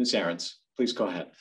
Ms. Ahrens, please go ahead.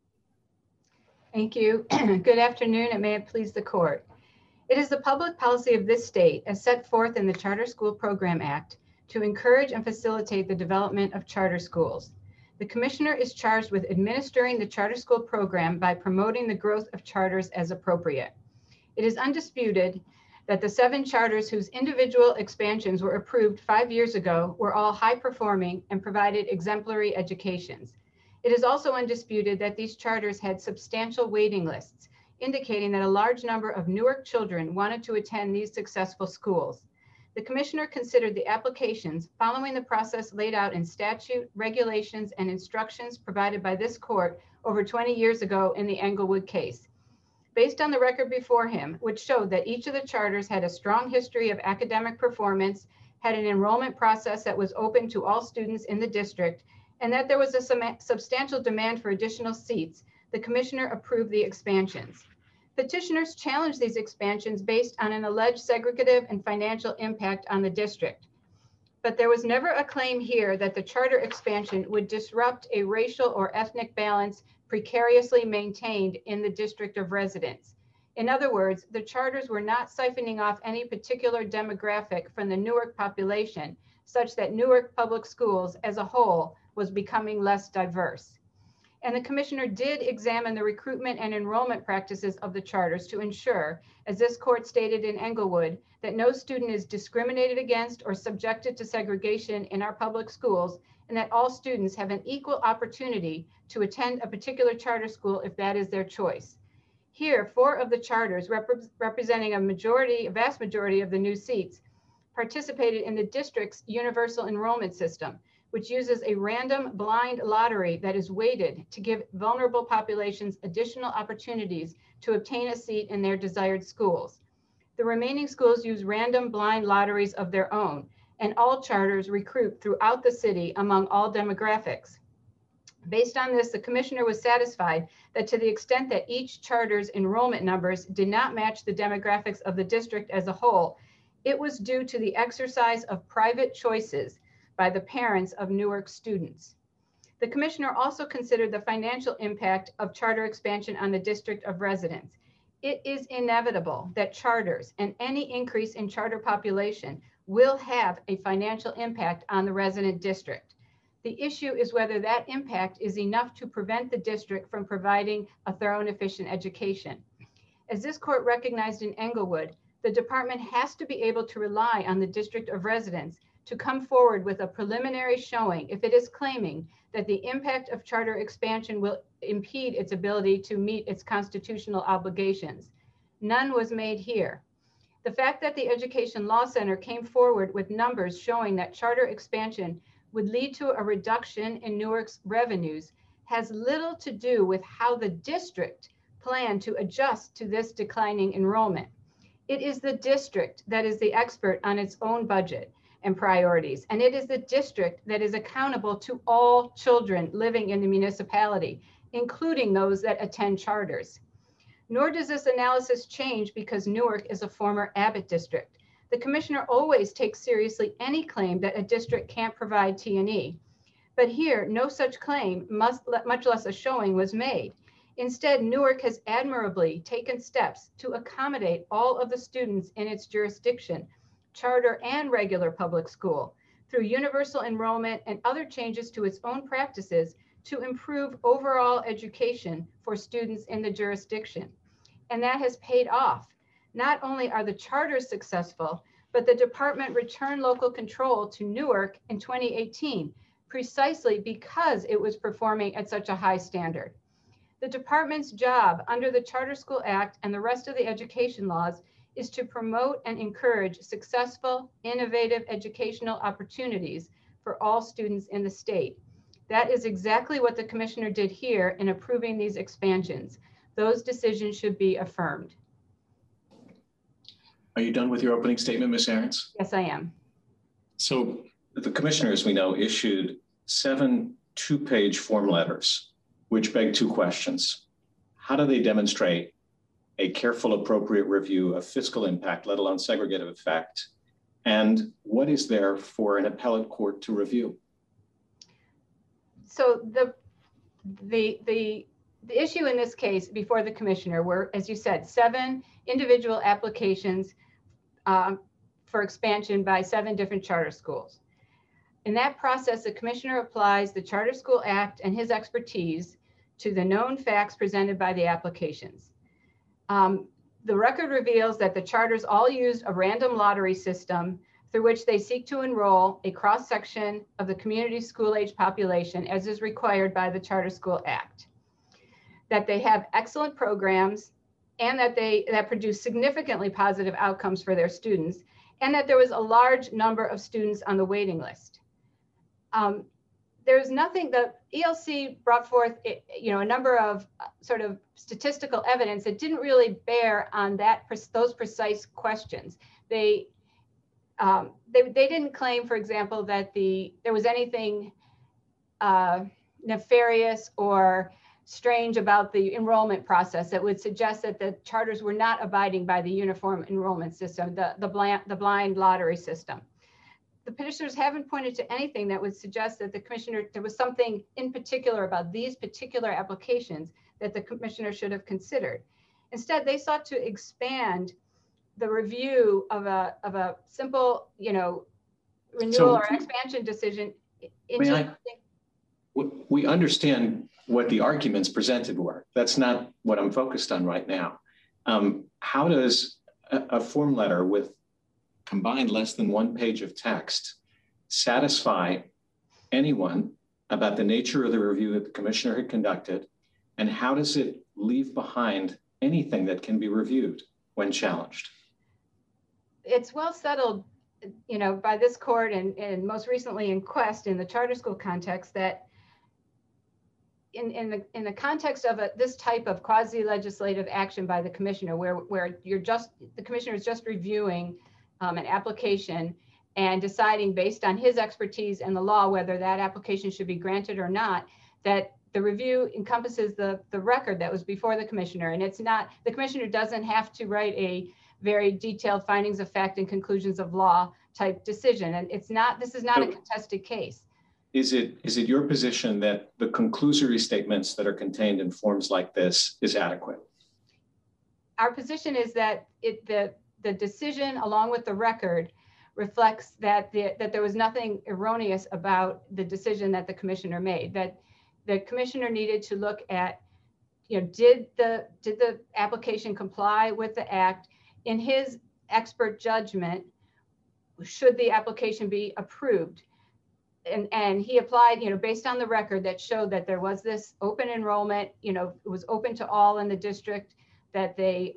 Thank you. Good afternoon, and may it please the court. It is the public policy of this state, as set forth in the Charter School Program Act, to encourage and facilitate the development of charter schools. The commissioner is charged with administering the charter school program by promoting the growth of charters as appropriate. It is undisputed that the 7 charters whose individual expansions were approved 5 years ago were all high-performing and provided exemplary educations. It is also undisputed that these charters had substantial waiting lists, indicating that a large number of Newark children wanted to attend these successful schools. The commissioner considered the applications following the process laid out in statute, regulations, and instructions provided by this court over 20 years ago in the Englewood case. Based on the record before him, which showed that each of the charters had a strong history of academic performance, had an enrollment process that was open to all students in the district, and that there was a substantial demand for additional seats, the commissioner approved the expansions. Petitioners challenged these expansions based on an alleged segregative and financial impact on the district. But there was never a claim here that the charter expansion would disrupt a racial or ethnic balance precariously maintained in the district of residence. In other words, the charters were not siphoning off any particular demographic from the Newark population, such that Newark Public Schools as a whole was becoming less diverse. And the commissioner did examine the recruitment and enrollment practices of the charters to ensure, as this court stated in Englewood, that no student is discriminated against or subjected to segregation in our public schools, and that all students have an equal opportunity to attend a particular charter school if that is their choice. Here, 4 of the charters representing a vast majority of the new seats participated in the district's universal enrollment system, which uses a random blind lottery that is weighted to give vulnerable populations additional opportunities to obtain a seat in their desired schools. The remaining schools use random blind lotteries of their own, and all charters recruit throughout the city among all demographics. Based on this, the commissioner was satisfied that to the extent that each charter's enrollment numbers did not match the demographics of the district as a whole, it was due to the exercise of private choices by the parents of Newark students. The commissioner also considered the financial impact of charter expansion on the district of residence. It is inevitable that charters and any increase in charter population will have a financial impact on the resident district. The issue is whether that impact is enough to prevent the district from providing a thorough and efficient education. As this court recognized in Englewood, the department has to be able to rely on the district of residence to come forward with a preliminary showing if it is claiming that the impact of charter expansion will impede its ability to meet its constitutional obligations. None was made here. The fact that the Education Law Center came forward with numbers showing that charter expansion would lead to a reduction in Newark's revenues has little to do with how the district planned to adjust to this declining enrollment. It is the district that is the expert on its own budget and priorities, and it is the district that is accountable to all children living in the municipality, including those that attend charters. Nor does this analysis change because Newark is a former Abbott district. The commissioner always takes seriously any claim that a district can't provide T&E, but here no such claim, much less a showing, was made. Instead, Newark has admirably taken steps to accommodate all of the students in its jurisdiction, charter and regular public school, through universal enrollment and other changes to its own practices to improve overall education for students in the jurisdiction. And that has paid off. Not only are the charters successful, but the department returned local control to Newark in 2018, precisely because it was performing at such a high standard. The department's job under the Charter School Act and the rest of the education laws is to promote and encourage successful, innovative educational opportunities for all students in the state. That is exactly what the commissioner did here in approving these expansions. Those decisions should be affirmed. Are you done with your opening statement, Ms. Ahrens? Yes, I am. So the commissioner, as we know, issued 7 two-page form letters, which beg 2 questions. How do they demonstrate a careful, appropriate review of fiscal impact, let alone segregative effect? And what is there for an appellate court to review? So the the issue in this case before the commissioner were, as you said, 7 individual applications for expansion by 7 different charter schools. In that process, the commissioner applies the Charter School Act and his expertise to the known facts presented by the applications. The record reveals that the charters all used a random lottery system through which they seek to enroll a cross-section of the community school-age population as is required by the Charter School Act. That they have excellent programs and that produce significantly positive outcomes for their students, and that there was a large number of students on the waiting list. There's nothing, the ELC brought forth, a number of sort of statistical evidence that didn't really bear on those precise questions. They didn't claim, for example, that there was anything nefarious or strange about the enrollment process that would suggest that the charters were not abiding by the uniform enrollment system, the blind lottery system. The petitioners haven't pointed to anything that would suggest that there was something in particular about these particular applications that the commissioner should have considered. Instead, they sought to expand the review of a simple, renewal or expansion decision into we understand what the arguments presented were. That's not what I'm focused on right now. How does a form letter with combined less than 1 page of text satisfy anyone about the nature of the review that the commissioner had conducted, and how does it leave behind anything that can be reviewed when challenged? It's well settled, by this court and most recently in Quest in the charter school context that in the context of this type of quasi-legislative action by the commissioner, where the commissioner is just reviewing an application and deciding based on his expertise and the law whether that application should be granted or not, that the review encompasses the record that was before the commissioner. And it's not, the commissioner doesn't have to write a very detailed findings of fact and conclusions of law type decision. And this is not a contested case. Is it your position that the conclusory statements that are contained in forms like this is adequate? Our position is that the decision along with the record reflects that there was nothing erroneous about the decision that the commissioner made, that the commissioner needed to look at, did the application comply with the act? In his expert judgment, should the application be approved? And he applied, based on the record that showed that there was this open enrollment, it was open to all in the district, that there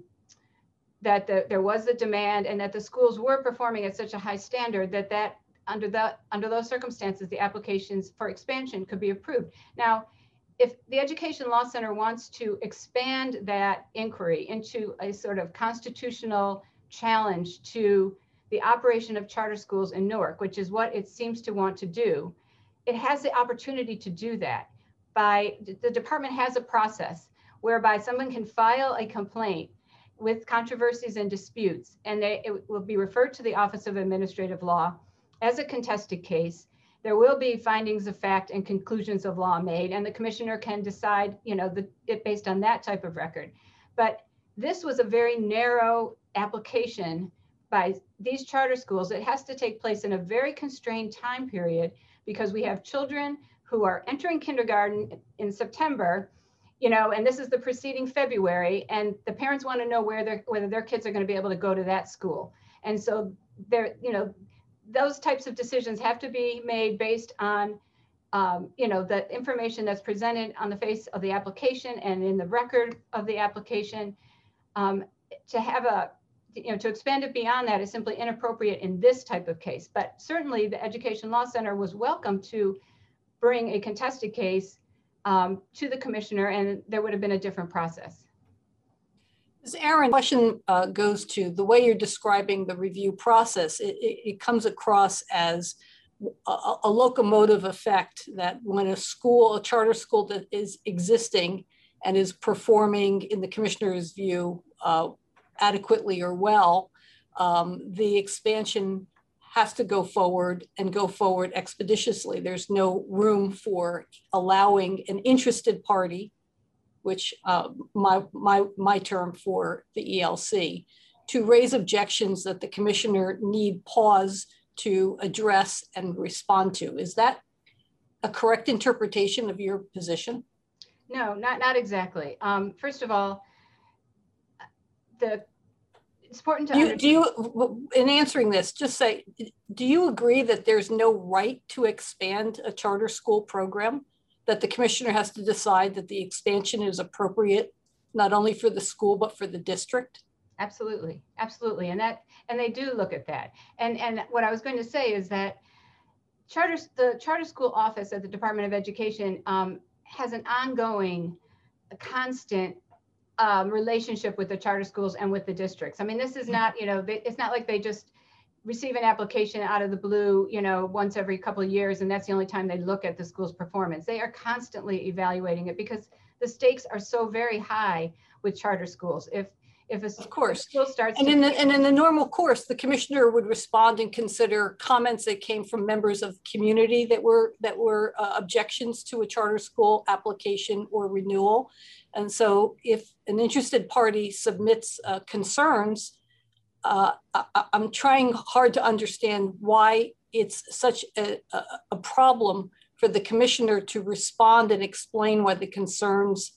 was the demand, and that the schools were performing at such a high standard that under those circumstances, the applications for expansion could be approved. Now, if the Education Law Center wants to expand that inquiry into a sort of constitutional challenge to the operation of charter schools in Newark, which is what it seems to want to do, it has the opportunity to do that. The department has a process whereby someone can file a complaint with controversies and disputes, and it will be referred to the Office of Administrative Law as a contested case. There will be findings of fact and conclusions of law made, and the commissioner can decide, based on that type of record. But this was a very narrow application by these charter schools. It has to take place in a very constrained time period because we have children who are entering kindergarten in September, and this is the preceding February, and the parents want to know whether their kids are going to be able to go to that school. And so those types of decisions have to be made based on, the information that's presented on the face of the application and in the record of the application. To expand it beyond that is simply inappropriate in this type of case. But certainly the Education Law Center was welcome to bring a contested case to the commissioner, and there would have been a different process. Ms. Aaron, the question goes to the way you're describing the review process. It comes across as a locomotive effect, that when a charter school that is existing and is performing, in the commissioner's view, adequately or well, the expansion has to go forward and go forward expeditiously. There's no room for allowing an interested party, which my term for the ELC, to raise objections that the commissioner need pause to address and respond to. Is that a correct interpretation of your position? No, not exactly. First of all, it's important to do you, in answering this, just say, do you agree that there's no right to expand a charter school program, that the commissioner has to decide that the expansion is appropriate, not only for the school, but for the district? Absolutely, absolutely. And they do look at that. And what I was going to say is that the charter school office at the Department of Education has an ongoing, constant relationship with the charter schools and with the districts. I mean, this is not, it's not like they just receive an application out of the blue, once every couple of years, and that's the only time they look at the school's performance. They are constantly evaluating it because the stakes are so very high with charter schools. If a school starts and in the normal course, the commissioner would respond and consider comments that came from members of the community that were objections to a charter school application or renewal. And so if an interested party submits concerns, I'm trying hard to understand why it's such a problem for the commissioner to respond and explain why the concerns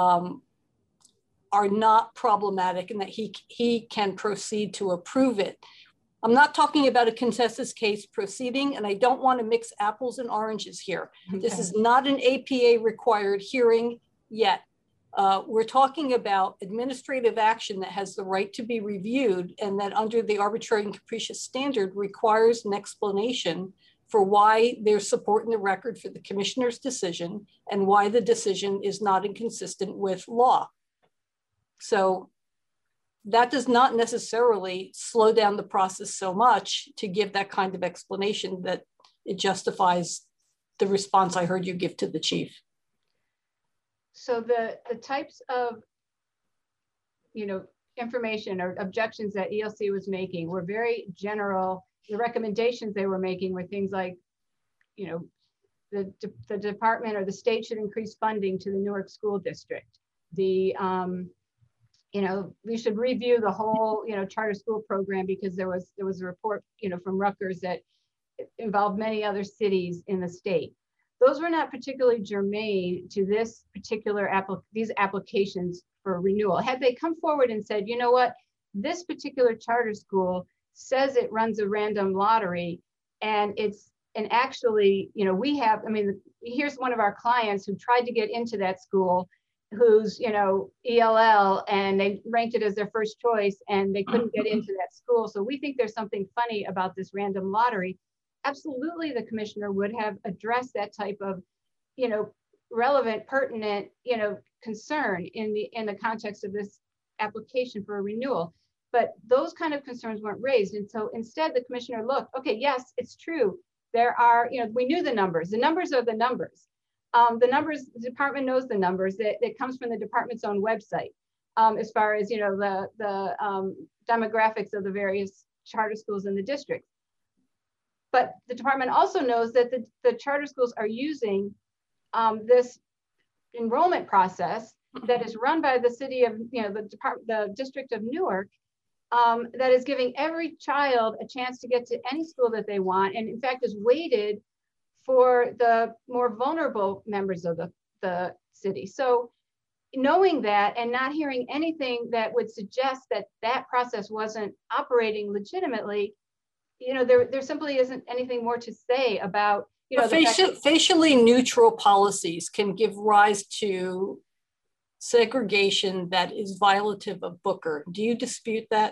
are not problematic and that he can proceed to approve it. I'm not talking about a consensus case proceeding, and I don't want to mix apples and oranges here. Okay. This is not an APA required hearing yet. We're talking about administrative action that has the right to be reviewed and that under the arbitrary and capricious standard requires an explanation for why there's support in the record for the commissioner's decision and why the decision is not inconsistent with law. So that does not necessarily slow down the process so much to give that kind of explanation that it justifies the response I heard you give to the chief. So the types of, information or objections that ELC was making were very general. The recommendations they were making were things like, the department or the state should increase funding to the Newark School District. We should review the whole, charter school program because there was a report, from Rutgers that involved many other cities in the state. Those were not particularly germane to this particular these applications for renewal. Had they come forward and said, you know what, this particular charter school says it runs a random lottery, and actually, here's one of our clients who tried to get into that school, who's, ELL, and they ranked it as their first choice and they couldn't get into that school. So we think there's something funny about this random lottery. Absolutely, the commissioner would have addressed that type of, relevant, pertinent, concern in the context of this application for a renewal. But those kind of concerns weren't raised. And so instead the commissioner looked, okay, yes, it's true. There are, we knew the numbers. The numbers are the numbers. The department knows the numbers. That comes from the department's own website, as far as, the demographics of the various charter schools in the district. But the department also knows that the charter schools are using this enrollment process that is run by the city of, the district of Newark, that is giving every child a chance to get to any school that they want, and in fact is weighted for the more vulnerable members of the city. So knowing that and not hearing anything that would suggest that process wasn't operating legitimately, there simply isn't anything more to say about, facially neutral policies can give rise to segregation that is violative of Booker. Do you dispute that?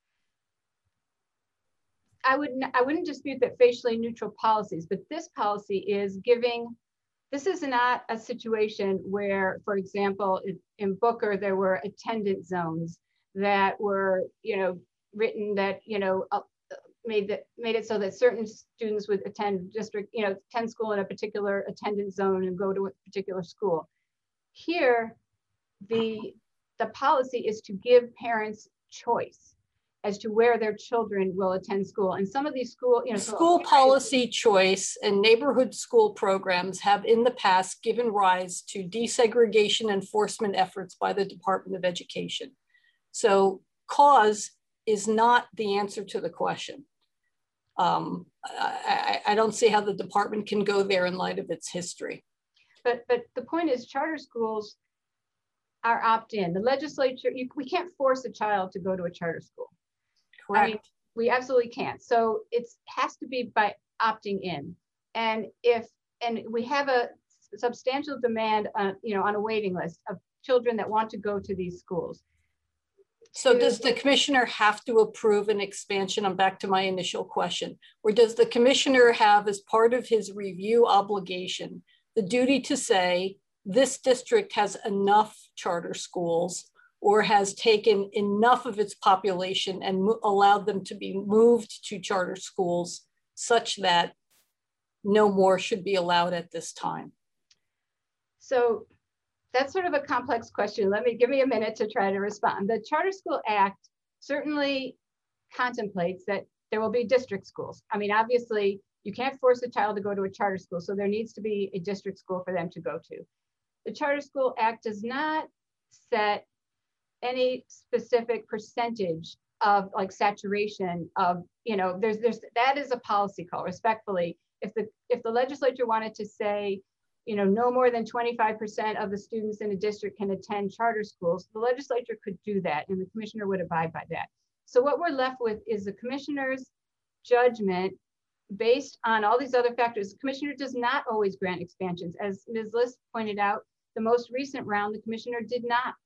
I wouldn't dispute that facially neutral policies, but this policy is this is not a situation where, for example, in Booker, there were attendance zones that were, written that, made it so that certain students would attend attend school in a particular attendance zone and go to a particular school. Here, the policy is to give parents choice. as to where their children will attend school. And some of these school policy choice and neighborhood school programs have in the past given rise to desegregation enforcement efforts by the Department of Education. So cause is not the answer to the question. I don't see how the department can go there in light of its history. But the point is, charter schools are opt-in. The legislature, we can't force a child to go to a charter school. Correct. I mean, we absolutely can't. So it has to be by opting in. And we have a substantial demand on, on a waiting list of children that want to go to these schools. So does the commissioner have to approve an expansion? I'm back to my initial question. Or does the commissioner have, as part of his review obligation, the duty to say, this district has enough charter schools or has taken enough of its population and allowed them to be moved to charter schools such that no more should be allowed at this time? So that's sort of a complex question. Give me a minute to try to respond. The Charter School Act certainly contemplates that there will be district schools. I mean, obviously, you can't force a child to go to a charter school, so there needs to be a district school for them to go to. The Charter School Act does not set any specific percentage of like saturation of, that is a policy call, respectfully. If the legislature wanted to say, no more than 25% of the students in a district can attend charter schools, the legislature could do that and the commissioner would abide by that. So what we're left with is the commissioner's judgment based on all these other factors. The commissioner does not always grant expansions. As Ms. List pointed out, the most recent round, the commissioner did not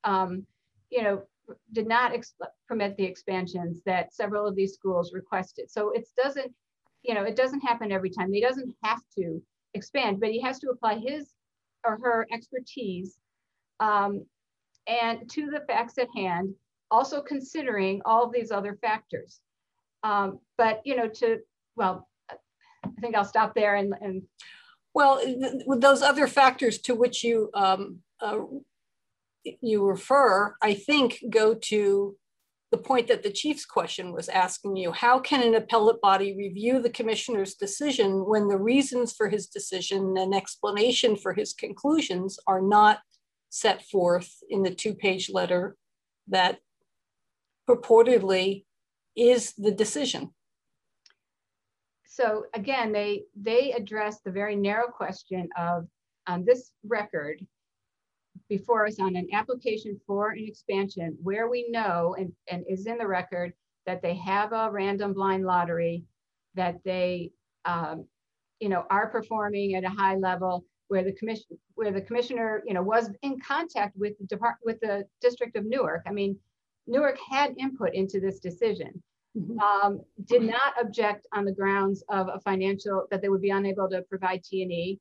permit the expansions that several of these schools requested. So it doesn't happen every time. He doesn't have to expand, but he has to apply his or her expertise and to the facts at hand, also considering all of these other factors. But I think I'll stop there and well, with those other factors to which you refer, I think go to the point that the chief's question was asking you. How can an appellate body review the commissioner's decision when the reasons for his decision and explanation for his conclusions are not set forth in the 2-page letter that purportedly is the decision? So again, they address the very narrow question of, on this record before us, on an application for an expansion where we know and is in the record that they have a random blind lottery, that they are performing at a high level, where the commissioner was in contact with the District of Newark. I mean, Newark had input into this decision. Mm-hmm. Did not object on the grounds of a financial, that they would be unable to provide T&E.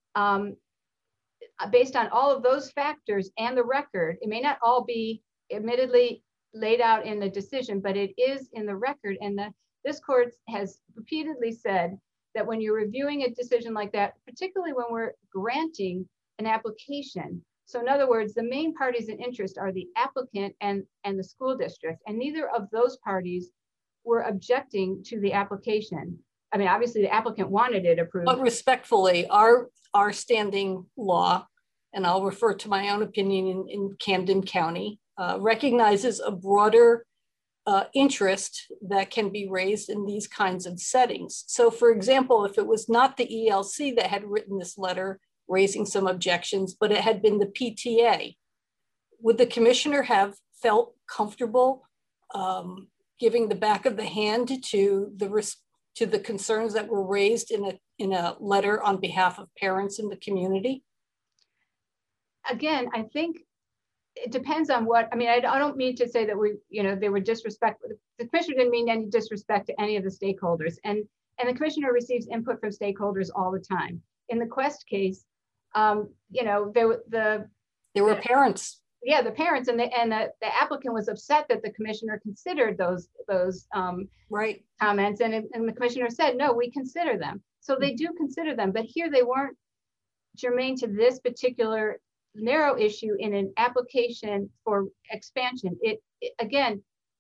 Based on all of those factors and the record, it may not all be admittedly laid out in the decision, but it is in the record. And this court has repeatedly said that when you're reviewing a decision like that, particularly when we're granting an application, so in other words, the main parties in interest are the applicant and the school district, and neither of those parties were objecting to the application. I mean, obviously the applicant wanted it approved. But respectfully, our standing law, and I'll refer to my own opinion in Camden County, recognizes a broader interest that can be raised in these kinds of settings. So for example, if it was not the ELC that had written this letter raising some objections, but it had been the PTA, would the commissioner have felt comfortable giving the back of the hand to the concerns that were raised in a letter on behalf of parents in the community? Again, I think it depends on what, I mean, I don't mean to say that they were disrespectful. The commissioner didn't mean any disrespect to any of the stakeholders. And the commissioner receives input from stakeholders all the time. In the Quest case, there were parents. Yeah, the parents and the applicant was upset that the commissioner considered those right comments, and the commissioner said, no, we consider them. So they do consider them, but here they weren't germane to this particular narrow issue in an application for expansion. Again,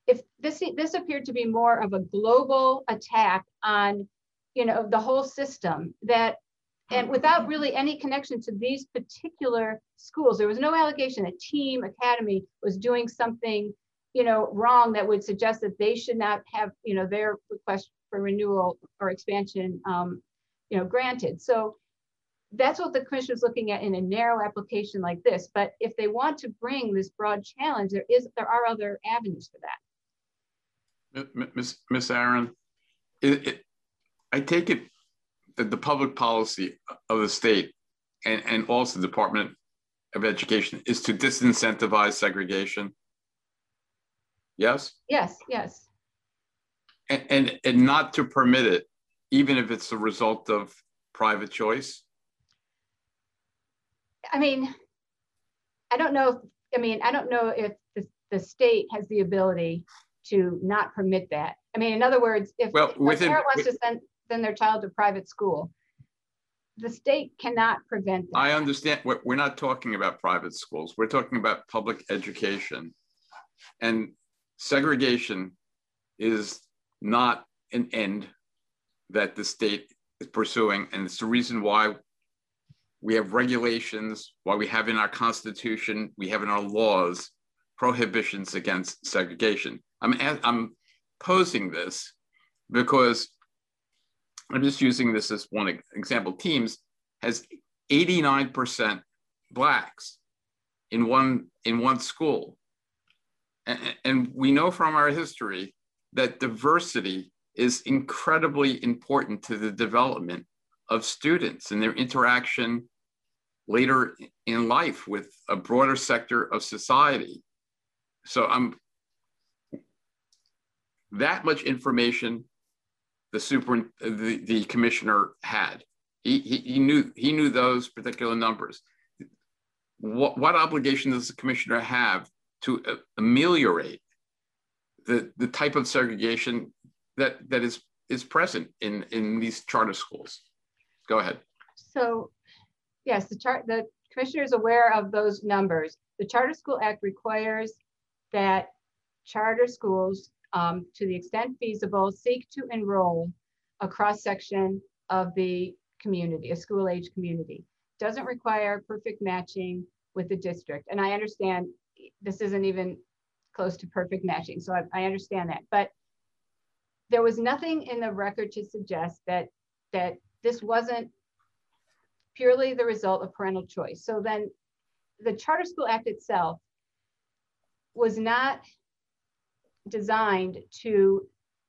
if this appeared to be more of a global attack on, the whole system, and without really any connection to these particular schools. There was no allegation that Team Academy was doing something, wrong that would suggest that they should not have, their request for renewal or expansion, granted. So that's what the commission is looking at in a narrow application like this. But if they want to bring this broad challenge, there are other avenues for that. Ms. Aaron, I take it that the public policy of the state and also the Department of Education is to disincentivize segregation. Yes? Yes, yes. And not to permit it, even if it's a result of private choice? I mean, I don't know if the state has the ability to not permit that. I mean, in other words, if a parent wants to send their child to private school, the state cannot prevent that. I understand. We're not talking about private schools. We're talking about public education. And segregation is not an end that the state is pursuing. And it's the reason why we have regulations, why we have in our Constitution, we have in our laws, prohibitions against segregation. I'm posing this because I'm just using this as one example. Teams has 89% Blacks in one school. And we know from our history that diversity is incredibly important to the development of students and their interaction later in life with a broader sector of society. So that much information the commissioner had. He knew those particular numbers. What obligation does the commissioner have to ameliorate the type of segregation that is present in these charter schools? Go ahead. So, yes, the commissioner is aware of those numbers. The Charter School Act requires that charter schools, to the extent feasible, seek to enroll a cross-section of the community, a school-age community. Doesn't require perfect matching with the district. And I understand this isn't even close to perfect matching, so I understand that. But there was nothing in the record to suggest that this wasn't purely the result of parental choice. So then the Charter School Act itself was not designed to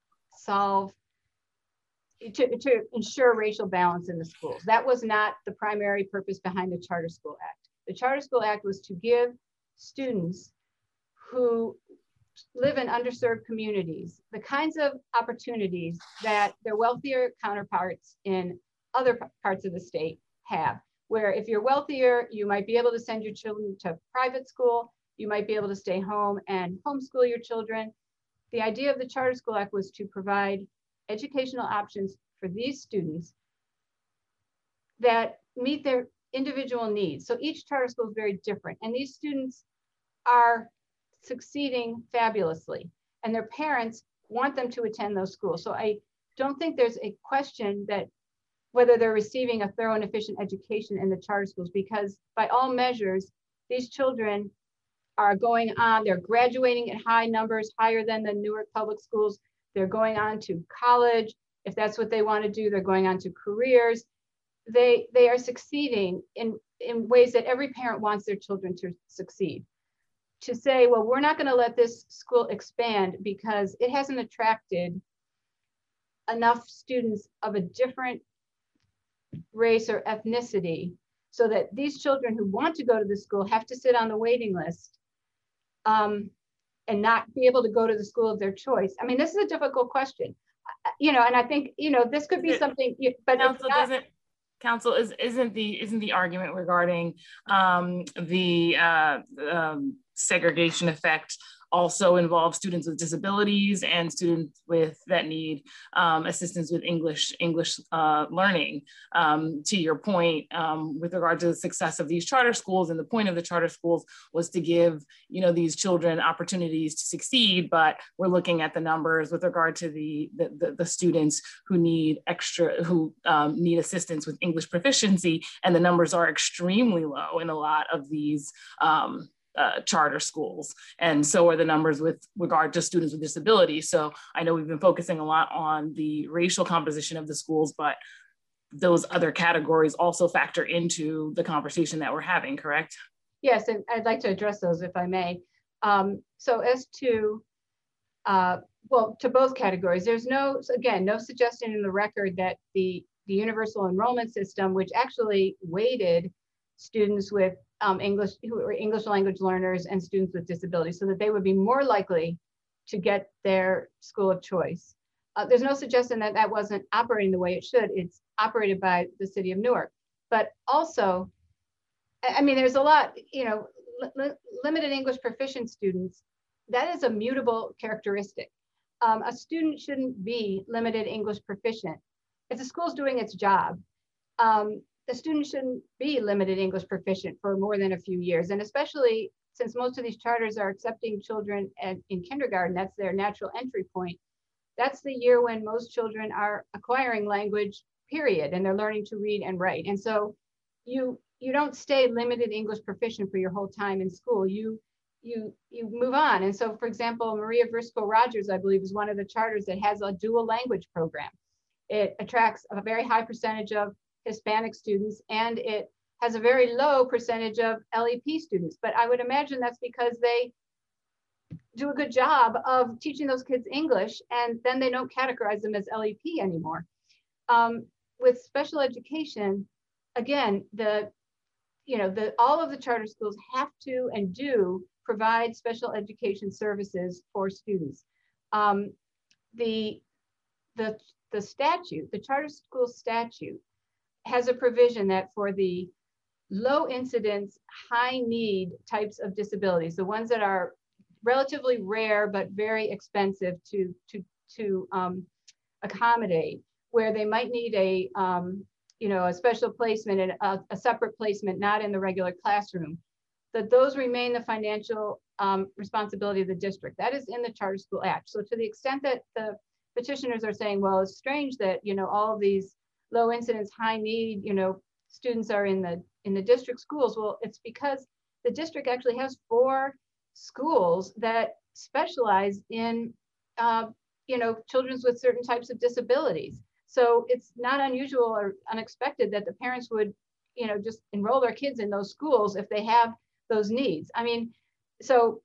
ensure racial balance in the schools. That was not the primary purpose behind the Charter School Act. The Charter School Act was to give students who live in underserved communities the kinds of opportunities that their wealthier counterparts in other parts of the state have, where if you're wealthier, you might be able to send your children to private school, you might be able to stay home and homeschool your children. The idea of the Charter School Act was to provide educational options for these students that meet their individual needs. So each charter school is very different, and these students are succeeding fabulously, and their parents want them to attend those schools. So I don't think there's a question that whether they're receiving a thorough and efficient education in the charter schools, because by all measures, these children are going on, they're graduating at high numbers, higher than the Newark public schools. They're going on to college. If that's what they want to do, they're going on to careers. They are succeeding in ways that every parent wants their children to succeed. To say, well, we're not going to let this school expand because it hasn't attracted enough students of a different race or ethnicity, so that these children who want to go to the school have to sit on the waiting list and not be able to go to the school of their choice. I mean, this is a difficult question, and I think, this could be something, but Council, isn't the argument regarding the segregation effect also involve students with disabilities and students that need assistance with English learning. To your point, with regard to the success of these charter schools, and the point of the charter schools was to give these children opportunities to succeed, but we're looking at the numbers with regard to the students who need need assistance with English proficiency, and the numbers are extremely low in a lot of these charter schools, and so are the numbers with regard to students with disabilities. So I know we've been focusing a lot on the racial composition of the schools, but those other categories also factor into the conversation that we're having, correct? Yes, and I'd like to address those if I may. So as to, well, to both categories, there's no suggestion in the record that the universal enrollment system, which actually weighted students with who were English language learners and students with disabilities so that they would be more likely to get their school of choice. There's no suggestion that that wasn't operating the way it should. It's operated by the city of Newark. But also, I mean, there's a lot, limited English proficient students, that is a mutable characteristic. A student shouldn't be limited English proficient. If the school's doing its job, the student shouldn't be limited English proficient for more than a few years. And especially since most of these charters are accepting children in kindergarten, that's their natural entry point. That's the year when most children are acquiring language, period, and they're learning to read and write. And so you don't stay limited English proficient for your whole time in school. You move on. And so, for example, Maria Briscoe Rogers, I believe, is one of the charters that has a dual language program. It attracts a very high percentage of Hispanic students, and it has a very low percentage of LEP students. But I would imagine that's because they do a good job of teaching those kids English, and then they don't categorize them as LEP anymore. With special education, again, all of the charter schools have to and do provide special education services for students. The statute, the charter school statute, has a provision that for the low incidence, high need types of disabilities, the ones that are relatively rare but very expensive to accommodate, where they might need a special placement and a separate placement, not in the regular classroom, that those remain the financial responsibility of the district. That is in the Charter School Act. So to the extent that the petitioners are saying, well, it's strange that all of these low incidence, high need students are in the district schools. Well, it's because the district actually has 4 schools that specialize in children with certain types of disabilities. So it's not unusual or unexpected that the parents would just enroll their kids in those schools if they have those needs. I mean, so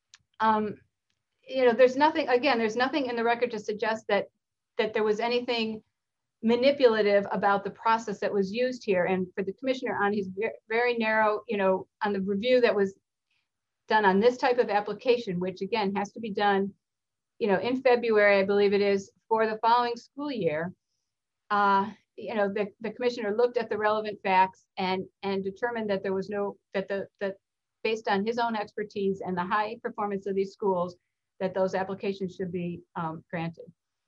there's nothing in the record to suggest that there was anything manipulative about the process that was used here. And for the commissioner, on his very narrow, on the review that was done on this type of application, which again has to be done in February, I believe it is, for the following school year, the commissioner looked at the relevant facts and determined that there was that based on his own expertise and the high performance of these schools, that those applications should be granted.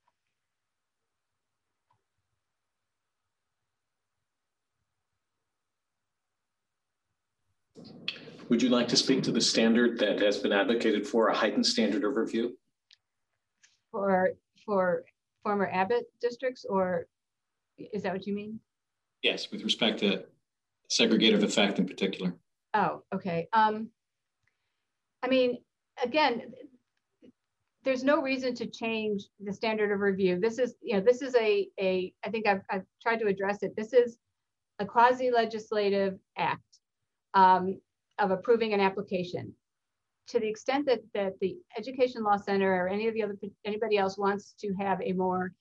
Would you like to speak to the standard that has been advocated for, a heightened standard of review? For former Abbott districts, or is that what you mean? Yes, with respect to segregative effect in particular. Oh, okay. I mean, again, there's no reason to change the standard of review. This is, I think I've tried to address it. This is a quasi-legislative act of approving an application. To the extent that the Education Law Center or anybody else wants to have a more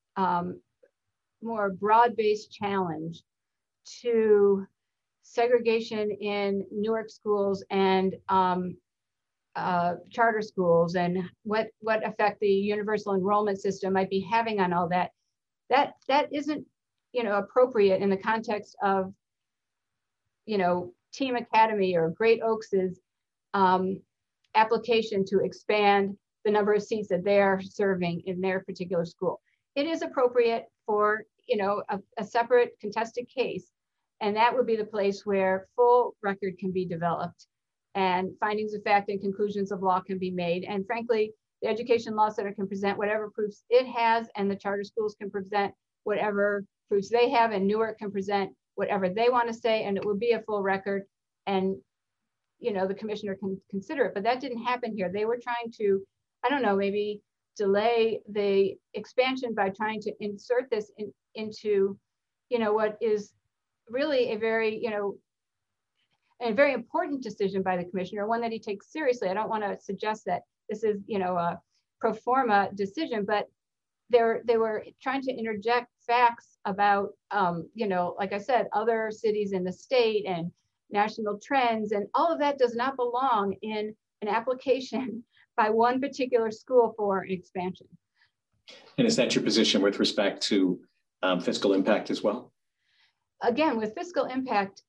broad-based challenge to segregation in Newark schools and charter schools, and what effect the universal enrollment system might be having on all that, that isn't appropriate in the context of Team Academy or Great Oaks's application to expand the number of seats that they're serving in their particular school. It is appropriate for, you know, a separate contested case, and that would be the place where full record can be developed and findings of fact and conclusions of law can be made. And frankly, the Education Law Center can present whatever proofs it has, and the charter schools can present whatever proofs they have, and Newark can present whatever they want to say, and it will be a full record. And, you know, the commissioner can consider it, but that didn't happen here. They were trying to, I don't know, maybe delay the expansion by trying to insert this into, you know, what is really a very, you know, a very important decision by the commissioner, one that he takes seriously. I don't want to suggest that this is, you know, a pro forma decision, but they were trying to interject facts about, you know, like I said, other cities in the state and national trends, and all of that does not belong in an application by one particular school for expansion. And is that your position with respect to fiscal impact as well? Again, with fiscal impact,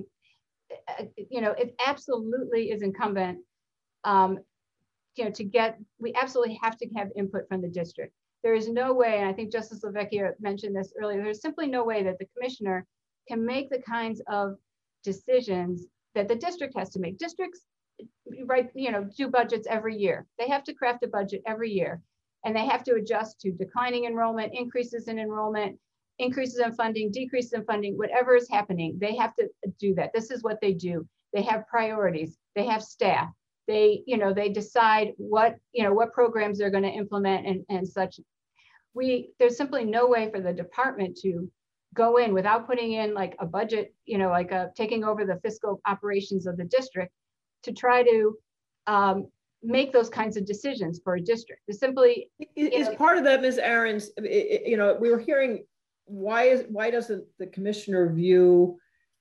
you know, it absolutely is incumbent, you know, we absolutely have to have input from the district. There is no way, and I think Justice LaVecchia mentioned this earlier, there's simply no way that the commissioner can make the kinds of decisions that the district has to make. Districts, right, you know, do budgets every year. They have to craft a budget every year, and they have to adjust to declining enrollment, increases in enrollment, increases in funding, decreases in funding, whatever is happening, they have to do that. This is what they do. They have priorities, they have staff. They, you know, they decide what, you know, what programs they're going to implement and such. There's simply no way for the department to go in without putting in like a budget, you know, like taking over the fiscal operations of the district to try to make those kinds of decisions for a district. It's simply is part of that, Ms. Ahrens. You know, we were hearing why doesn't the commissioner view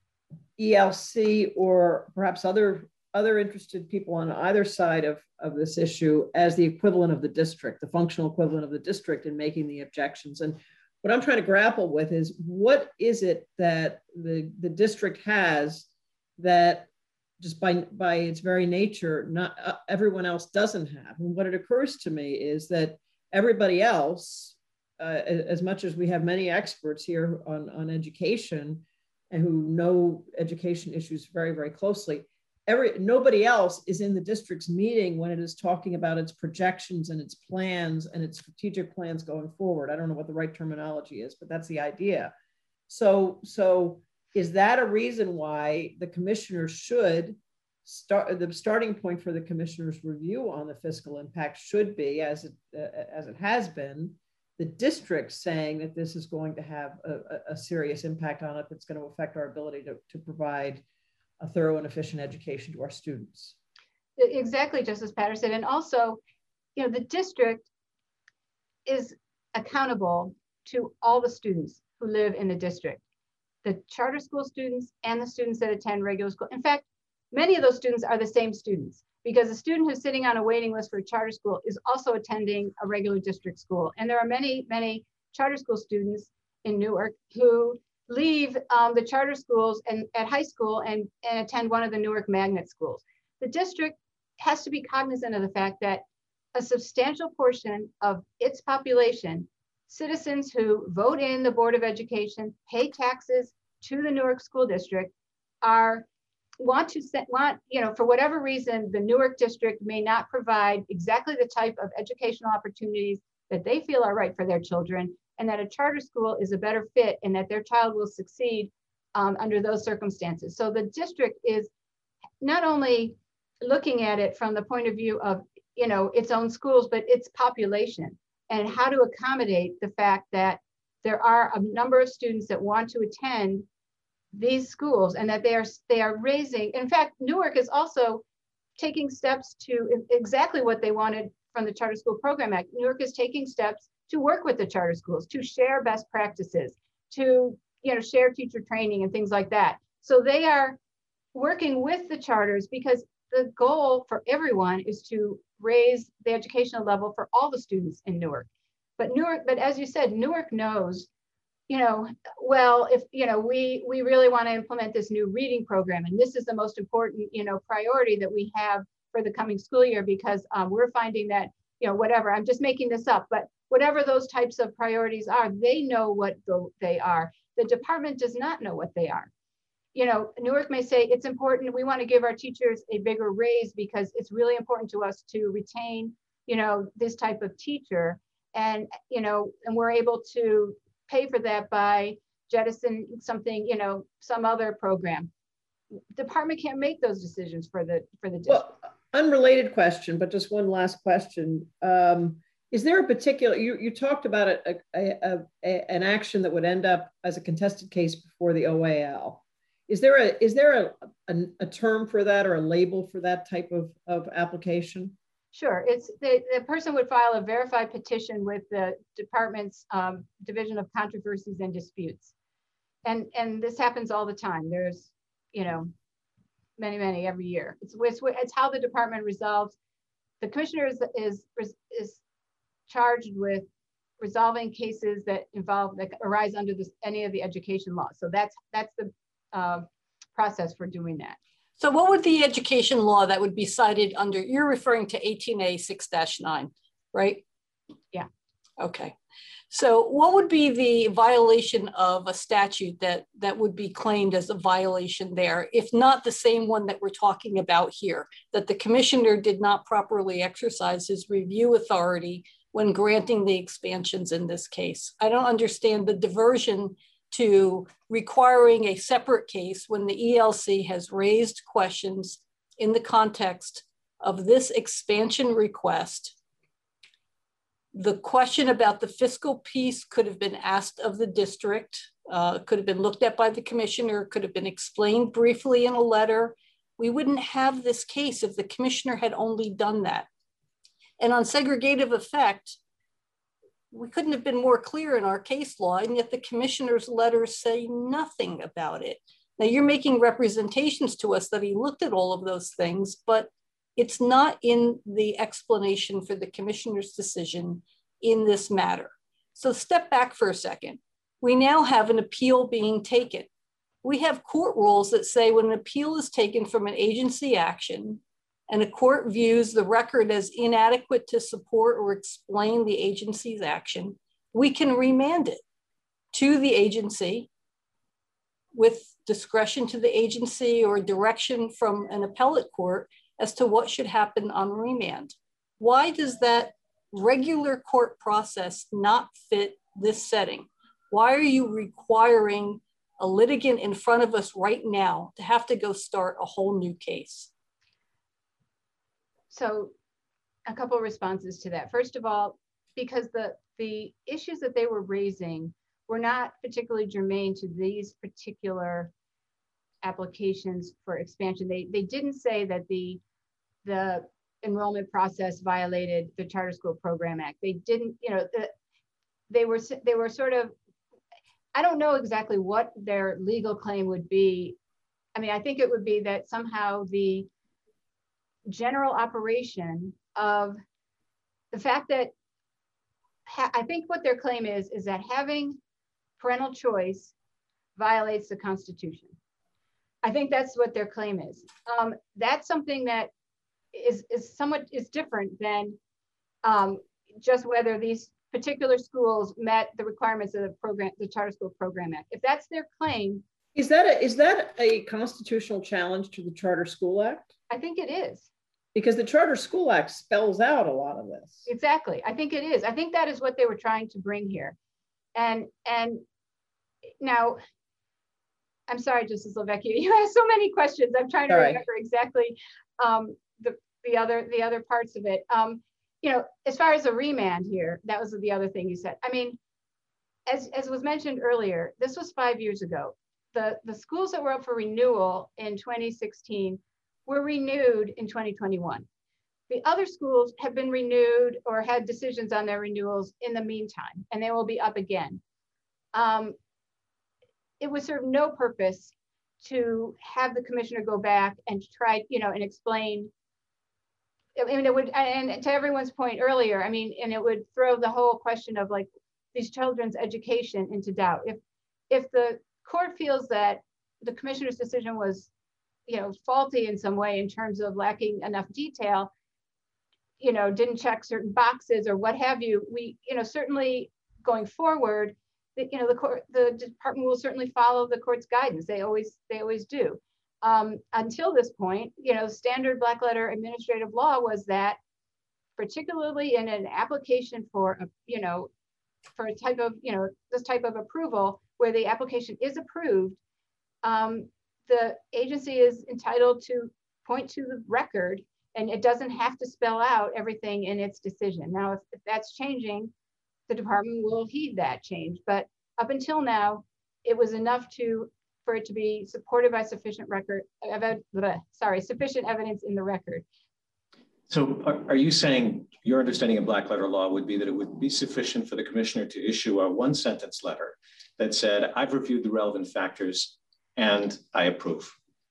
ELC or perhaps other interested people on either side of this issue as the equivalent of the district, the functional equivalent of the district in making the objections? And what I'm trying to grapple with is, what is it that the district has that just by its very nature, not everyone else doesn't have? And what it occurs to me is that everybody else, as much as we have many experts here on education and who know education issues very, very closely, nobody else is in the district's meeting when it is talking about its projections and its plans and its strategic plans going forward. I don't know what the right terminology is, but that's the idea. So is that a reason why the commissioner should start, the starting point for the commissioner's review on the fiscal impact should be, as it has been, the district saying that this is going to have a serious impact on it that's going to affect our ability to provide a thorough and efficient education to our students? Exactly, Justice Patterson. And also, you know, the district is accountable to all the students who live in the district, the charter school students and the students that attend regular school. In fact, many of those students are the same students, because a student who's sitting on a waiting list for a charter school is also attending a regular district school. And there are many, many charter school students in Newark who leave the charter schools and at high school and attend one of the Newark magnet schools. The district has to be cognizant of the fact that a substantial portion of its population, citizens who vote in the Board of Education, pay taxes to the Newark School District, want, you know, for whatever reason, the Newark district may not provide exactly the type of educational opportunities that they feel are right for their children, and that a charter school is a better fit and that their child will succeed under those circumstances. So the district is not only looking at it from the point of view of, you know, its own schools, but its population and how to accommodate the fact that there are a number of students that want to attend these schools, and that they are raising. In fact, Newark is also taking steps to exactly what they wanted from the Charter School Program Act. Newark is taking steps to work with the charter schools, to share best practices, to, you know, share teacher training and things like that. So they are working with the charters, because the goal for everyone is to raise the educational level for all the students in Newark. But as you said, Newark knows, you know, well, if, you know, we really want to implement this new reading program, and this is the most important, you know, priority that we have for the coming school year, because we're finding that, you know, whatever, I'm just making this up, but whatever those types of priorities are, they know what they are. The department does not know what they are. You know, Newark may say it's important, we want to give our teachers a bigger raise because it's really important to us to retain, you know, this type of teacher. And, you know, and we're able to pay for that by jettison something, you know, some other program. Department can't make those decisions for the district. Well, unrelated question, but just one last question. Is there a particular, you talked about an action that would end up as a contested case before the OAL. Is there a term for that or a label for that type of application? Sure, it's the person would file a verified petition with the department's Division of Controversies and Disputes. And this happens all the time. There's, you know, many every year. It's how the department resolves. The commissioner is charged with resolving cases that arise under any of the education laws. So that's the process for doing that. So what would the education law that would be cited under, you're referring to 18A 6-9, right? Yeah. Okay. So what would be the violation of a statute that would be claimed as a violation there, if not the same one that we're talking about here, that the commissioner did not properly exercise his review authority when granting the expansions in this case? I don't understand the diversion to requiring a separate case when the ELC has raised questions in the context of this expansion request. The question about the fiscal piece could have been asked of the district, could have been looked at by the commissioner, could have been explained briefly in a letter. We wouldn't have this case if the commissioner had only done that. And on segregative effect, we couldn't have been more clear in our case law, and yet the commissioner's letters say nothing about it. Now you're making representations to us that he looked at all of those things, but it's not in the explanation for the commissioner's decision in this matter. So step back for a second. We now have an appeal being taken. We have court rules that say when an appeal is taken from an agency action and a court views the record as inadequate to support or explain the agency's action, we can remand it to the agency with discretion to the agency or direction from an appellate court as to what should happen on remand. Why does that regular court process not fit this setting? Why are you requiring a litigant in front of us right now to have to go start a whole new case? So a couple of responses to that. First of all, because the issues that they were raising were not particularly germane to these particular applications for expansion. They didn't say that the enrollment process violated the Charter School Program Act. They didn't, you know, they were sort of, I don't know exactly what their legal claim would be. I mean, I think it would be that somehow the general operation of the fact that I think what their claim is that having parental choice violates the Constitution. I think that's what their claim is. That's something that is different than just whether these particular schools met the requirements of the program, the Charter School Program Act. If that's their claim, is that a constitutional challenge to the Charter School Act? I think it is. Because the Charter School Act spells out a lot of this. Exactly. I think it is. I think that is what they were trying to bring here. And now, I'm sorry, Justice LaVecchia, you have so many questions. I'm trying to remember exactly the other parts of it. You know, as far as the remand here, that was the other thing you said. I mean, as was mentioned earlier, this was 5 years ago. The schools that were up for renewal in 2016 were renewed in 2021. The other schools have been renewed or had decisions on their renewals in the meantime, and they will be up again. It would serve no purpose to have the commissioner go back and try, you know, and explain. I mean, it would, and to everyone's point earlier, I mean, and it would throw the whole question of like these children's education into doubt. If the court feels that the commissioner's decision was faulty in some way in terms of lacking enough detail, didn't check certain boxes or what have you, we, certainly going forward, the department will certainly follow the court's guidance. They always do. Until this point, standard black letter administrative law was that, particularly in an application for for a type of, this type of approval where the application is approved, the agency is entitled to point to the record, and it doesn't have to spell out everything in its decision. Now, if that's changing, the department will heed that change. But up until now, it was enough for it to be supported by sufficient sufficient evidence in the record. So are you saying your understanding of black letter law would be that it would be sufficient for the commissioner to issue a one-sentence letter that said, I've reviewed the relevant factors and I approve?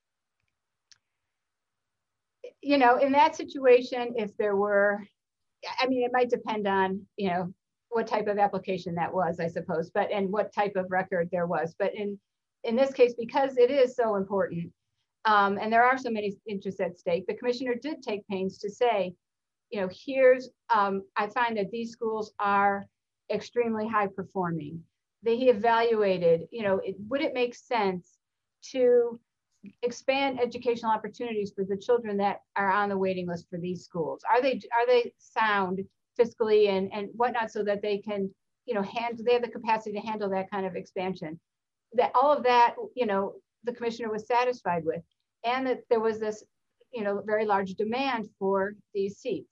In that situation, if there were, it might depend on, what type of application that was, I suppose, and what type of record there was. But in this case, because it is so important, and there are so many interests at stake, the commissioner did take pains to say, I find that these schools are extremely high performing. He evaluated, would it make sense to expand educational opportunities for the children that are on the waiting list for these schools? Are they sound fiscally and whatnot, so that they can, they have the capacity to handle that kind of expansion? That all of that, the commissioner was satisfied with, and that there was this, very large demand for these seats.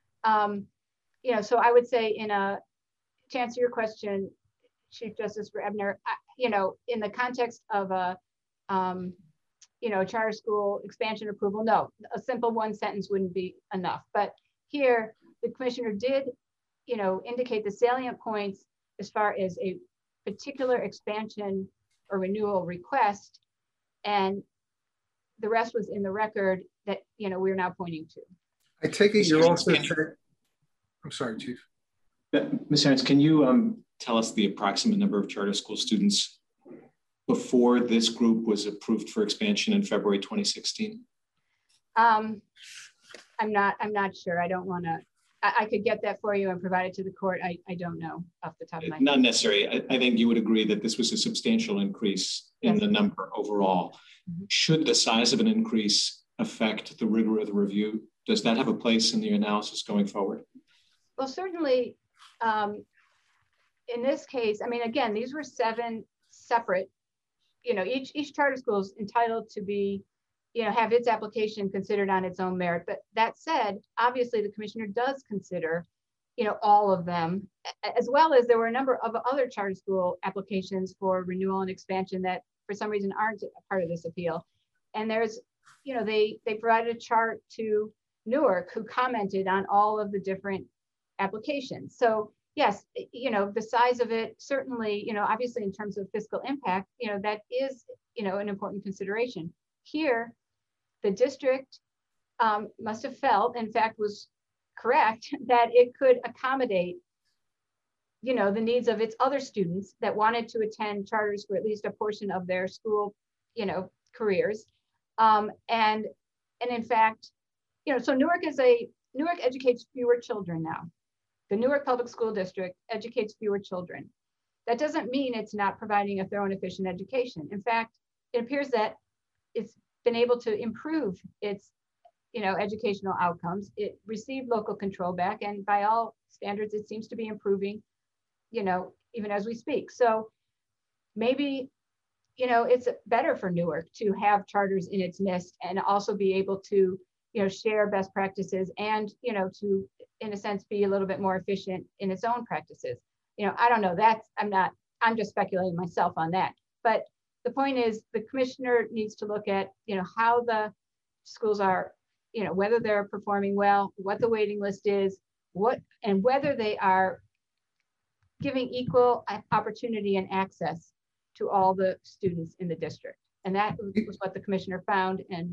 So I would say, to answer your question, Chief Justice Ebner, in the context of a charter school expansion approval, no, a simple one sentence wouldn't be enough. But here, the commissioner did, indicate the salient points as far as a particular expansion or renewal request, and the rest was in the record that, we're now pointing to. I take it you're also saying, I'm sorry, Chief. Ms. Ahrens, can you tell us the approximate number of charter school students before this group was approved for expansion in February 2016? I'm not sure. I don't want to. I could get that for you and provide it to the court. I don't know off the top of my head. Not necessary. I think you would agree that this was a substantial increase in the number overall. Mm-hmm. Should the size of an increase affect the rigor of the review? Does that have a place in the analysis going forward? Well, certainly in this case, again, these were 7 separate, each charter school is entitled to be, have its application considered on its own merit. But that said, obviously the commissioner does consider, all of them, as well as there were a number of other charter school applications for renewal and expansion that for some reason aren't a part of this appeal. And there's, they provided a chart to Newark, who commented on all of the different applications. So yes, the size of it, certainly, obviously in terms of fiscal impact, that is, an important consideration. Here, the district must have felt, in fact, was correct, that it could accommodate, the needs of its other students that wanted to attend charters for at least a portion of their school, careers. And in fact, so Newark educates fewer children now. The Newark Public School District educates fewer children. That doesn't mean it's not providing a thorough and efficient education. In fact, it appears that it's been able to improve its, educational outcomes. It received local control back, and by all standards, it seems to be improving, even as we speak. So maybe, it's better for Newark to have charters in its midst and also be able to, share best practices and, to, in a sense, be a little bit more efficient in its own practices. I don't know, I'm just speculating myself on that. But the point is, the commissioner needs to look at, how the schools are, whether they're performing well, what the waiting list is, and whether they are giving equal opportunity and access to all the students in the district. And that was what the commissioner found. And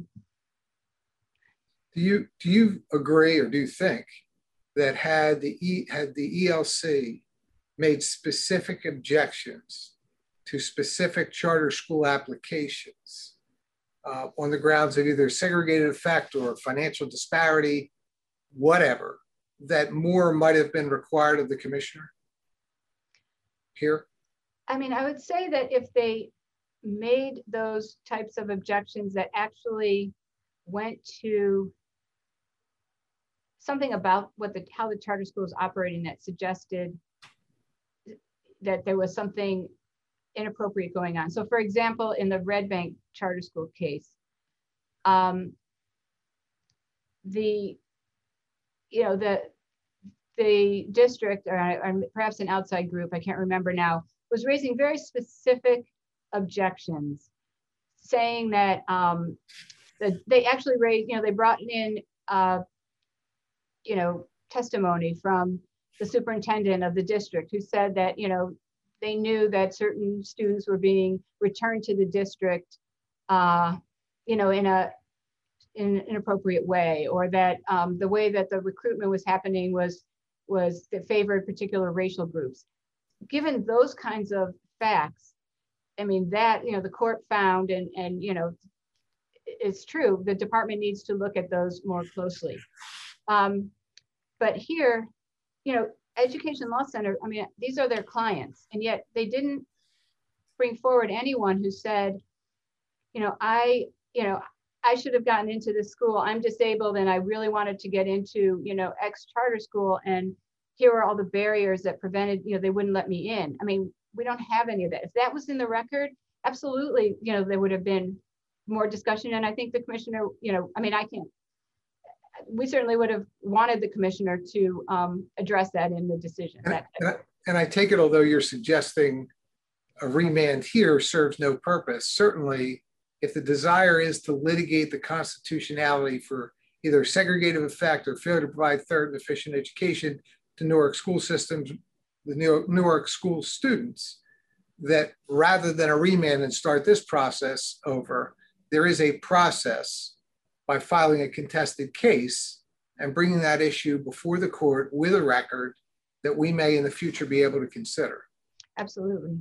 do you agree, or do you think that had the ELC made specific objections to specific charter school applications, on the grounds of either segregated effect or financial disparity, whatever, that more might have been required of the commissioner here? I mean, I would say that if they made those types of objections that actually went to something about how the charter school is operating that suggested that there was something inappropriate going on. So for example, in the Red Bank charter school case, the district, or perhaps an outside group, I can't remember now, was raising very specific objections, saying that, that they actually raised, they brought in, testimony from the superintendent of the district who said that, they knew that certain students were being returned to the district, in an inappropriate way, or that the way that the recruitment was happening was that favored particular racial groups. Given those kinds of facts, I mean, that, the court found, and it's true, the department needs to look at those more closely. But here, Education Law Center, I mean, these are their clients, and yet they didn't bring forward anyone who said, I should have gotten into this school. I'm disabled and I really wanted to get into, X charter school, and here are all the barriers that prevented, they wouldn't let me in. I mean, we don't have any of that. If that was in the record, absolutely, there would have been more discussion. And I think the commissioner, we certainly would have wanted the commissioner to address that in the decision. And I take it, although you're suggesting a remand here serves no purpose, certainly if the desire is to litigate the constitutionality for either segregative effect or failure to provide third and efficient education to Newark school systems, the Newark school students, that rather than a remand and start this process over, there is a process by filing a contested case and bringing that issue before the court with a record that we may in the future be able to consider. Absolutely.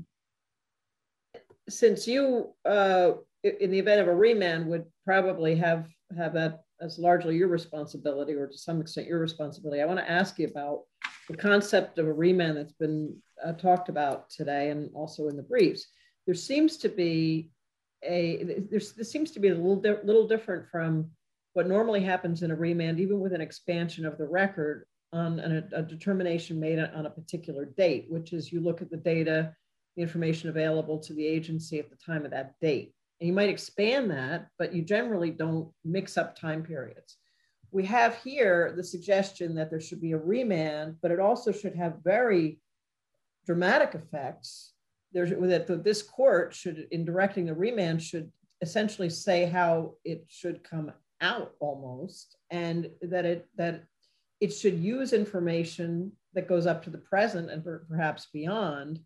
Since you, in the event of a remand, would probably have that as largely your responsibility, or to some extent your responsibility, I want to ask you about the concept of a remand that's been talked about today and also in the briefs. There seems to be this seems to be a little different from what normally happens in a remand, even with an expansion of the record on a determination made on a particular date, which is you look at the data, the information available to the agency at the time of that date. And you might expand that, but you generally don't mix up time periods. We have here the suggestion that there should be a remand, but it also should have very dramatic effects. That this court should, in directing the remand, should essentially say how it should come out almost, and that it should use information that goes up to the present and perhaps beyond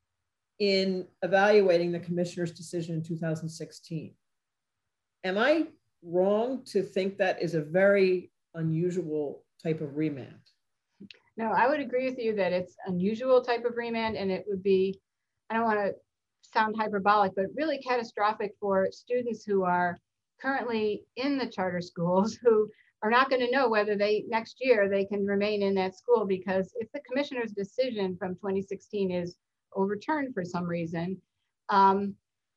in evaluating the commissioner's decision in 2016. Am I wrong to think that is a very unusual type of remand? No, I would agree with you that it's unusual type of remand, and it would be, I don't want to sound hyperbolic, but really catastrophic for students who are currently in the charter schools, who are not going to know whether next year they can remain in that school, because if the commissioner's decision from 2016 is overturned for some reason, then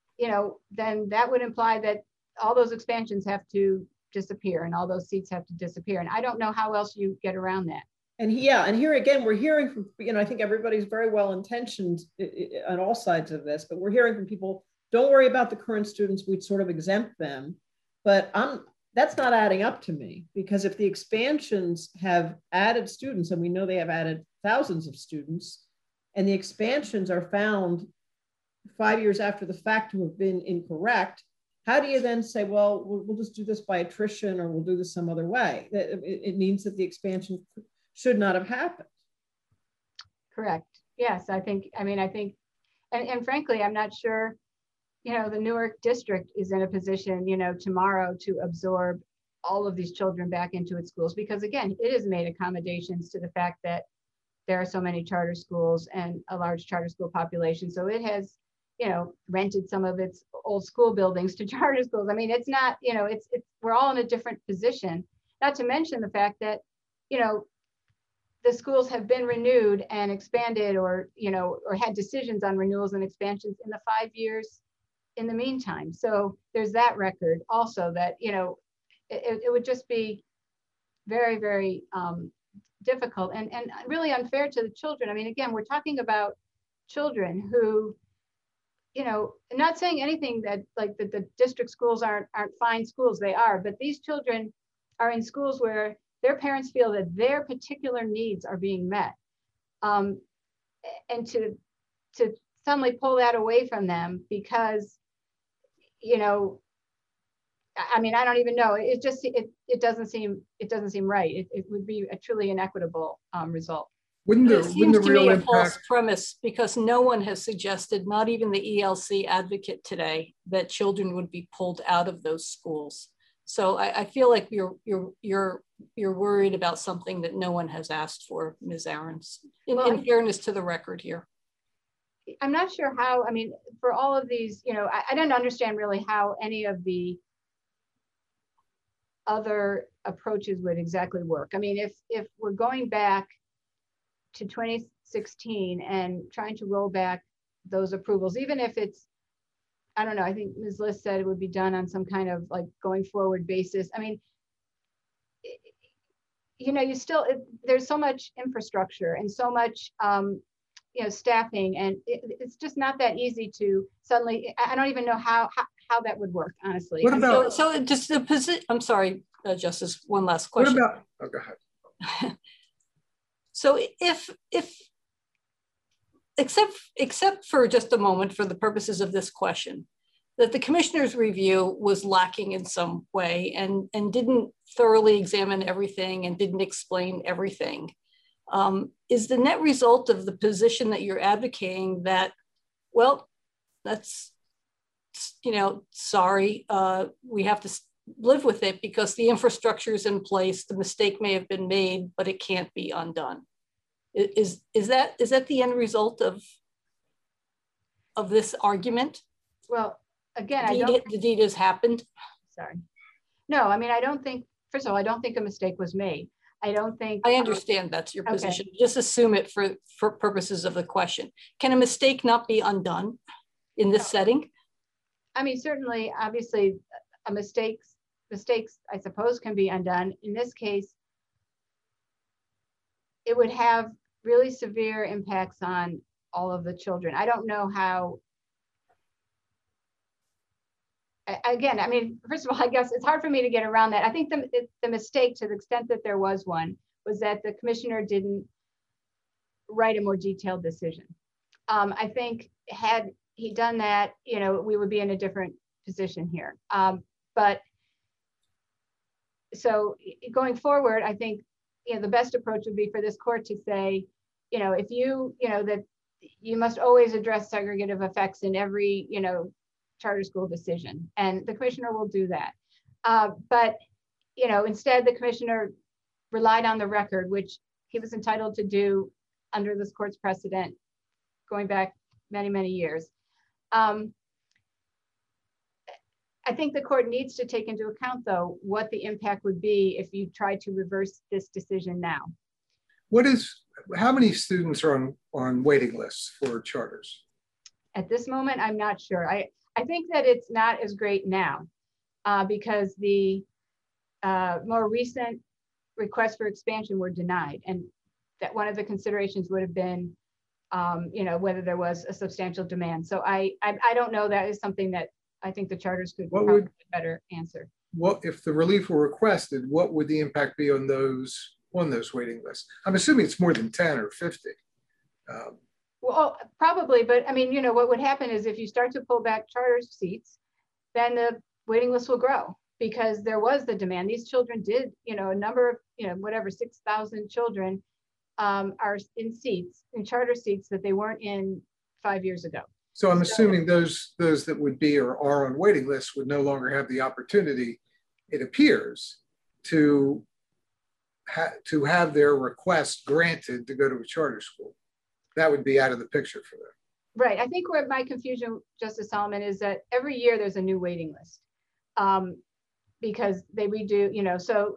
that would imply that all those expansions have to disappear and all those seats have to disappear. And I don't know how else you get around that. And here again, we're hearing from, I think everybody's very well intentioned on all sides of this, but we're hearing from people, don't worry about the current students, we'd sort of exempt them. But that's not adding up to me, because if the expansions have added students, and we know they have added thousands of students, and the expansions are found 5 years after the fact to have been incorrect, how do you then say, well, we'll just do this by attrition, or we'll do this some other way? It means that the expansion should not have happened. Correct. Yes, I think, and frankly, I'm not sure, the Newark district is in a position, tomorrow to absorb all of these children back into its schools, because again, it has made accommodations to the fact that there are so many charter schools and a large charter school population. So it has rented some of its old school buildings to charter schools. I mean, it's not, we're all in a different position, not to mention the fact that, the schools have been renewed and expanded or had decisions on renewals and expansions in the 5 years in the meantime. So there's that record also that, it would just be very, very difficult and really unfair to the children. I mean, again, we're talking about children who, not saying anything that like the district schools aren't fine schools, they are, but these children are in schools where their parents feel that their particular needs are being met. And to suddenly pull that away from them because, I mean, I don't even know. It just, it doesn't seem right. It would be a truly inequitable result. It seems to me a false premise because no one has suggested, not even the ELC advocate today, that children would be pulled out of those schools. So I feel like you're worried about something that no one has asked for, Ms. Ahrens, in fairness to the record here. I'm not sure how, I mean, for all of these, I don't understand really how any of the other approaches would exactly work. I mean, if we're going back to 2016 and trying to roll back those approvals, even if it's, I don't know, I think Ms. List said it would be done on some kind of like going forward basis. I mean, you still, there's so much infrastructure and so much, staffing, and it's just not that easy to suddenly, I don't even know how that would work, honestly. What about, so just the position, I'm sorry, Justice, one last question. What about, oh, go ahead. So if except for just a moment for the purposes of this question, that the commissioner's review was lacking in some way and didn't thoroughly examine everything and didn't explain everything, is the net result of the position that you're advocating that, well, that's, sorry, we have to live with it because the infrastructure is in place, the mistake may have been made, but it can't be undone. Is that the end result of this argument? Well, again, the deed has happened. Sorry. No, I mean, I don't think, first of all, I don't think a mistake was made. I don't think. I understand that's your position. Okay. Just assume it for purposes of the question. Can a mistake not be undone in this setting? I mean, certainly, obviously, mistakes, I suppose, can be undone. In this case, it would have really severe impacts on all of the children. I don't know how, again, I mean, first of all, I guess it's hard for me to get around that. I think the mistake, to the extent that there was one, was that the commissioner didn't write a more detailed decision. I think had he done that, we would be in a different position here. But so going forward, I think, the best approach would be for this court to say, if that you must always address segregative effects in every, charter school decision, and the commissioner will do that. But, instead the commissioner relied on the record, which he was entitled to do under this court's precedent going back many, many years. I think the court needs to take into account, though, what the impact would be if you tried to reverse this decision now. How many students are on waiting lists for charters? At this moment, I'm not sure. I think that it's not as great now because the more recent requests for expansion were denied, and that one of the considerations would have been, whether there was a substantial demand. So I don't know. That is something that I think the charters could probably better answer. What if the relief were requested? What would the impact be on those waiting lists? I'm assuming it's more than 10 or 50. Well, probably, but I mean, what would happen is if you start to pull back charter seats, then the waiting list will grow because there was the demand. These children did, a number of, whatever, 6,000 children are in charter seats that they weren't in 5 years ago. So I'm assuming those that would be or are on waiting lists would no longer have the opportunity, it appears, to have their request granted to go to a charter school. That would be out of the picture for them. Right. I think where my confusion, Justice Solomon, is that every year there's a new waiting list, because they redo, you know, so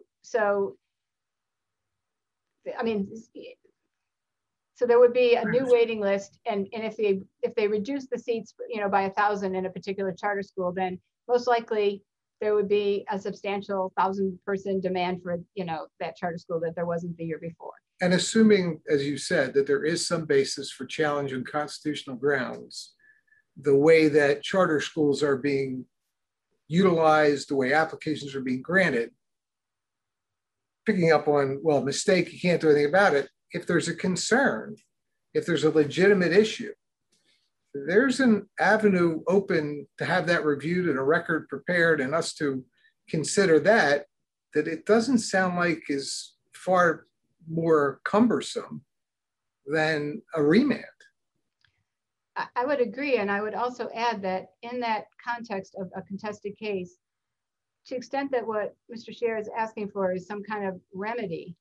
I mean, so there would be a new waiting list, and if they reduce the seats, you know, by 1,000 in a particular charter school, then most likely there would be a substantial 1,000-person demand for, you know, that charter school that there wasn't the year before. And assuming, as you said, that there is some basis for challenge on constitutional grounds, the way that charter schools are being utilized, the way applications are being granted, picking up on, well, mistake, you can't do anything about it. If there's a concern, if there's a legitimate issue, there's an avenue open to have that reviewed and a record prepared and us to consider that it doesn't sound like is far more cumbersome than a remand. I would agree. And I would also add that in that context of a contested case, to the extent that what Mr. Scheer is asking for is some kind of remedy,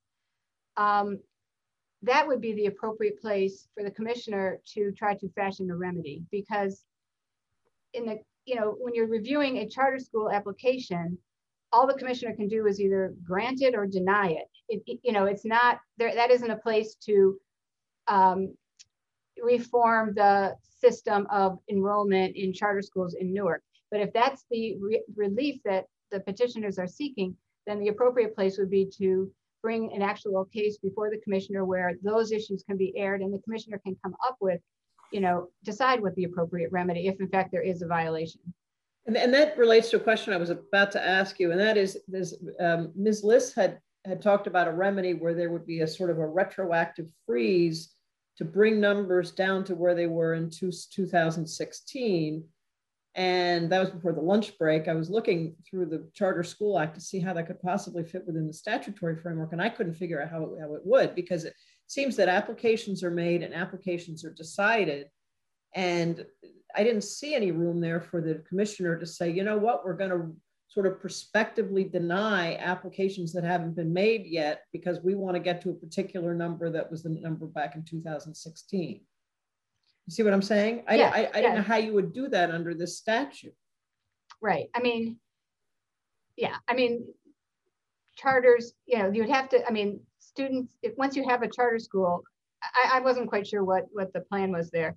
that would be the appropriate place for the commissioner to try to fashion a remedy, because in the, you know, when you're reviewing a charter school application, all the commissioner can do is either grant it or deny it. You know, it's not there, that isn't a place to reform the system of enrollment in charter schools in Newark. But if that's the relief that the petitioners are seeking, then the appropriate place would be to bring an actual case before the commissioner where those issues can be aired and the commissioner can come up with, you know, decide what the appropriate remedy, if in fact there is a violation. And that relates to a question I was about to ask you, and that is, Ms. Liss had talked about a remedy where there would be a sort of a retroactive freeze to bring numbers down to where they were in 2016. And that was before the lunch break. I was looking through the Charter School Act to see how that could possibly fit within the statutory framework. And I couldn't figure out how it would, because it seems that applications are made and applications are decided. And I didn't see any room there for the commissioner to say, you know what, we're going to sort of prospectively deny applications that haven't been made yet because we want to get to a particular number that was the number back in 2016. You see what I'm saying? I didn't know how you would do that under this statute. Right. I mean, yeah, I mean, charters, you know, you'd have to, I mean, students, once you have a charter school, I wasn't quite sure what the plan was there.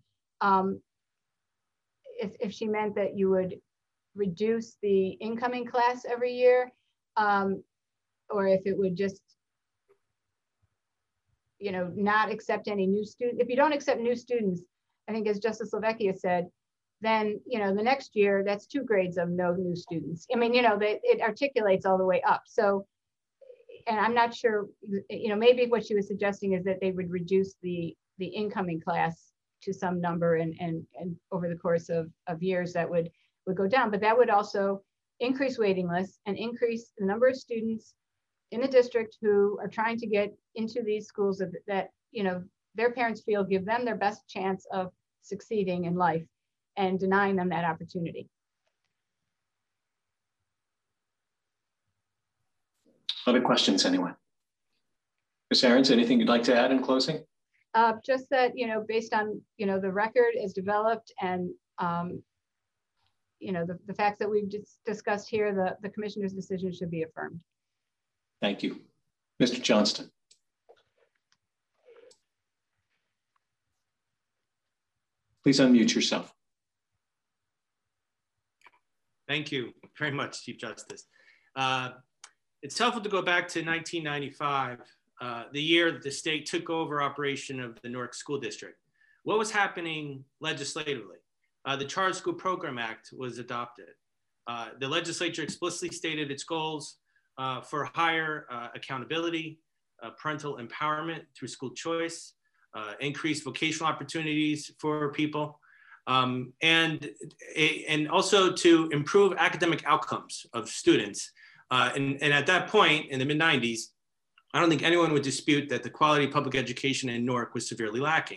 If she meant that you would reduce the incoming class every year, or if it would just, you know, not accept any new students. If you don't accept new students, I think as Justice Lavecchia said, then, you know, the next year, that's 2 grades of no new students. I mean, you know, it articulates all the way up. So, and I'm not sure, you know, maybe what she was suggesting is that they would reduce the incoming class to some number and over the course of years that would go down. But that would also increase waiting lists and increase the number of students in the district who are trying to get into these schools that you know, their parents feel give them their best chance of succeeding in life, and denying them that opportunity. Other questions, anyone? Ms. Ahrens, anything you'd like to add in closing? Just that, you know, based on, you know, the record is developed and, you know, the facts that we've just discussed here, the commissioner's decision should be affirmed. Thank you. Mr. Johnston. Please unmute yourself. Thank you very much, Chief Justice. It's helpful to go back to 1995, the year that the state took over operation of the Newark School District. What was happening legislatively? The Charter School Program Act was adopted. The legislature explicitly stated its goals for higher accountability, parental empowerment through school choice, increased vocational opportunities for people, and also to improve academic outcomes of students. And at that point, in the mid-90s, I don't think anyone would dispute that the quality of public education in Newark was severely lacking.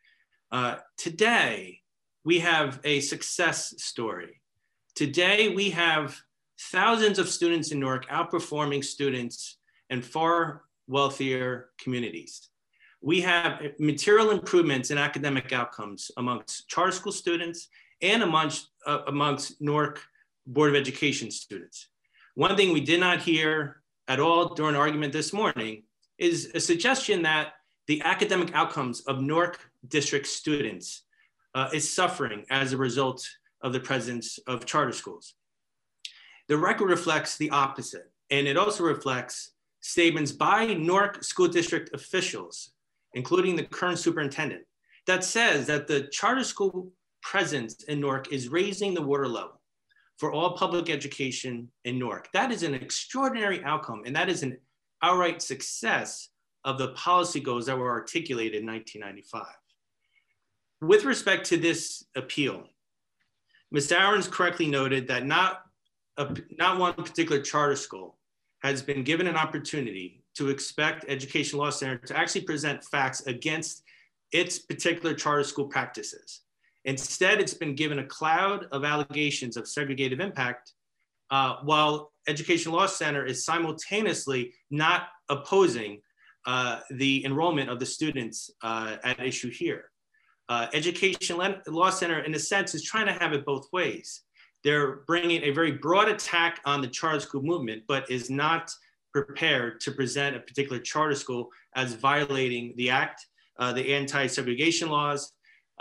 Today, we have a success story. Today, we have thousands of students in Newark outperforming students in far wealthier communities. we have material improvements in academic outcomes amongst charter school students and amongst Newark Board of Education students. One thing we did not hear at all during argument this morning is a suggestion that the academic outcomes of Newark District students is suffering as a result of the presence of charter schools. The record reflects the opposite, and it also reflects statements by Newark School District officials, including the current superintendent, that says that the charter school presence in Newark is raising the water level for all public education in Newark. That is an extraordinary outcome, and that is an outright success of the policy goals that were articulated in 1995. With respect to this appeal, Ms. Ahrens correctly noted that not one particular charter school has been given an opportunity to expect Education Law Center to actually present facts against its particular charter school practices. Instead, it's been given a cloud of allegations of segregative impact, while Education Law Center is simultaneously not opposing the enrollment of the students at issue here. Education Law Center, in a sense, is trying to have it both ways. They're bringing a very broad attack on the charter school movement, but is not prepared to present a particular charter school as violating the act, the anti-segregation laws,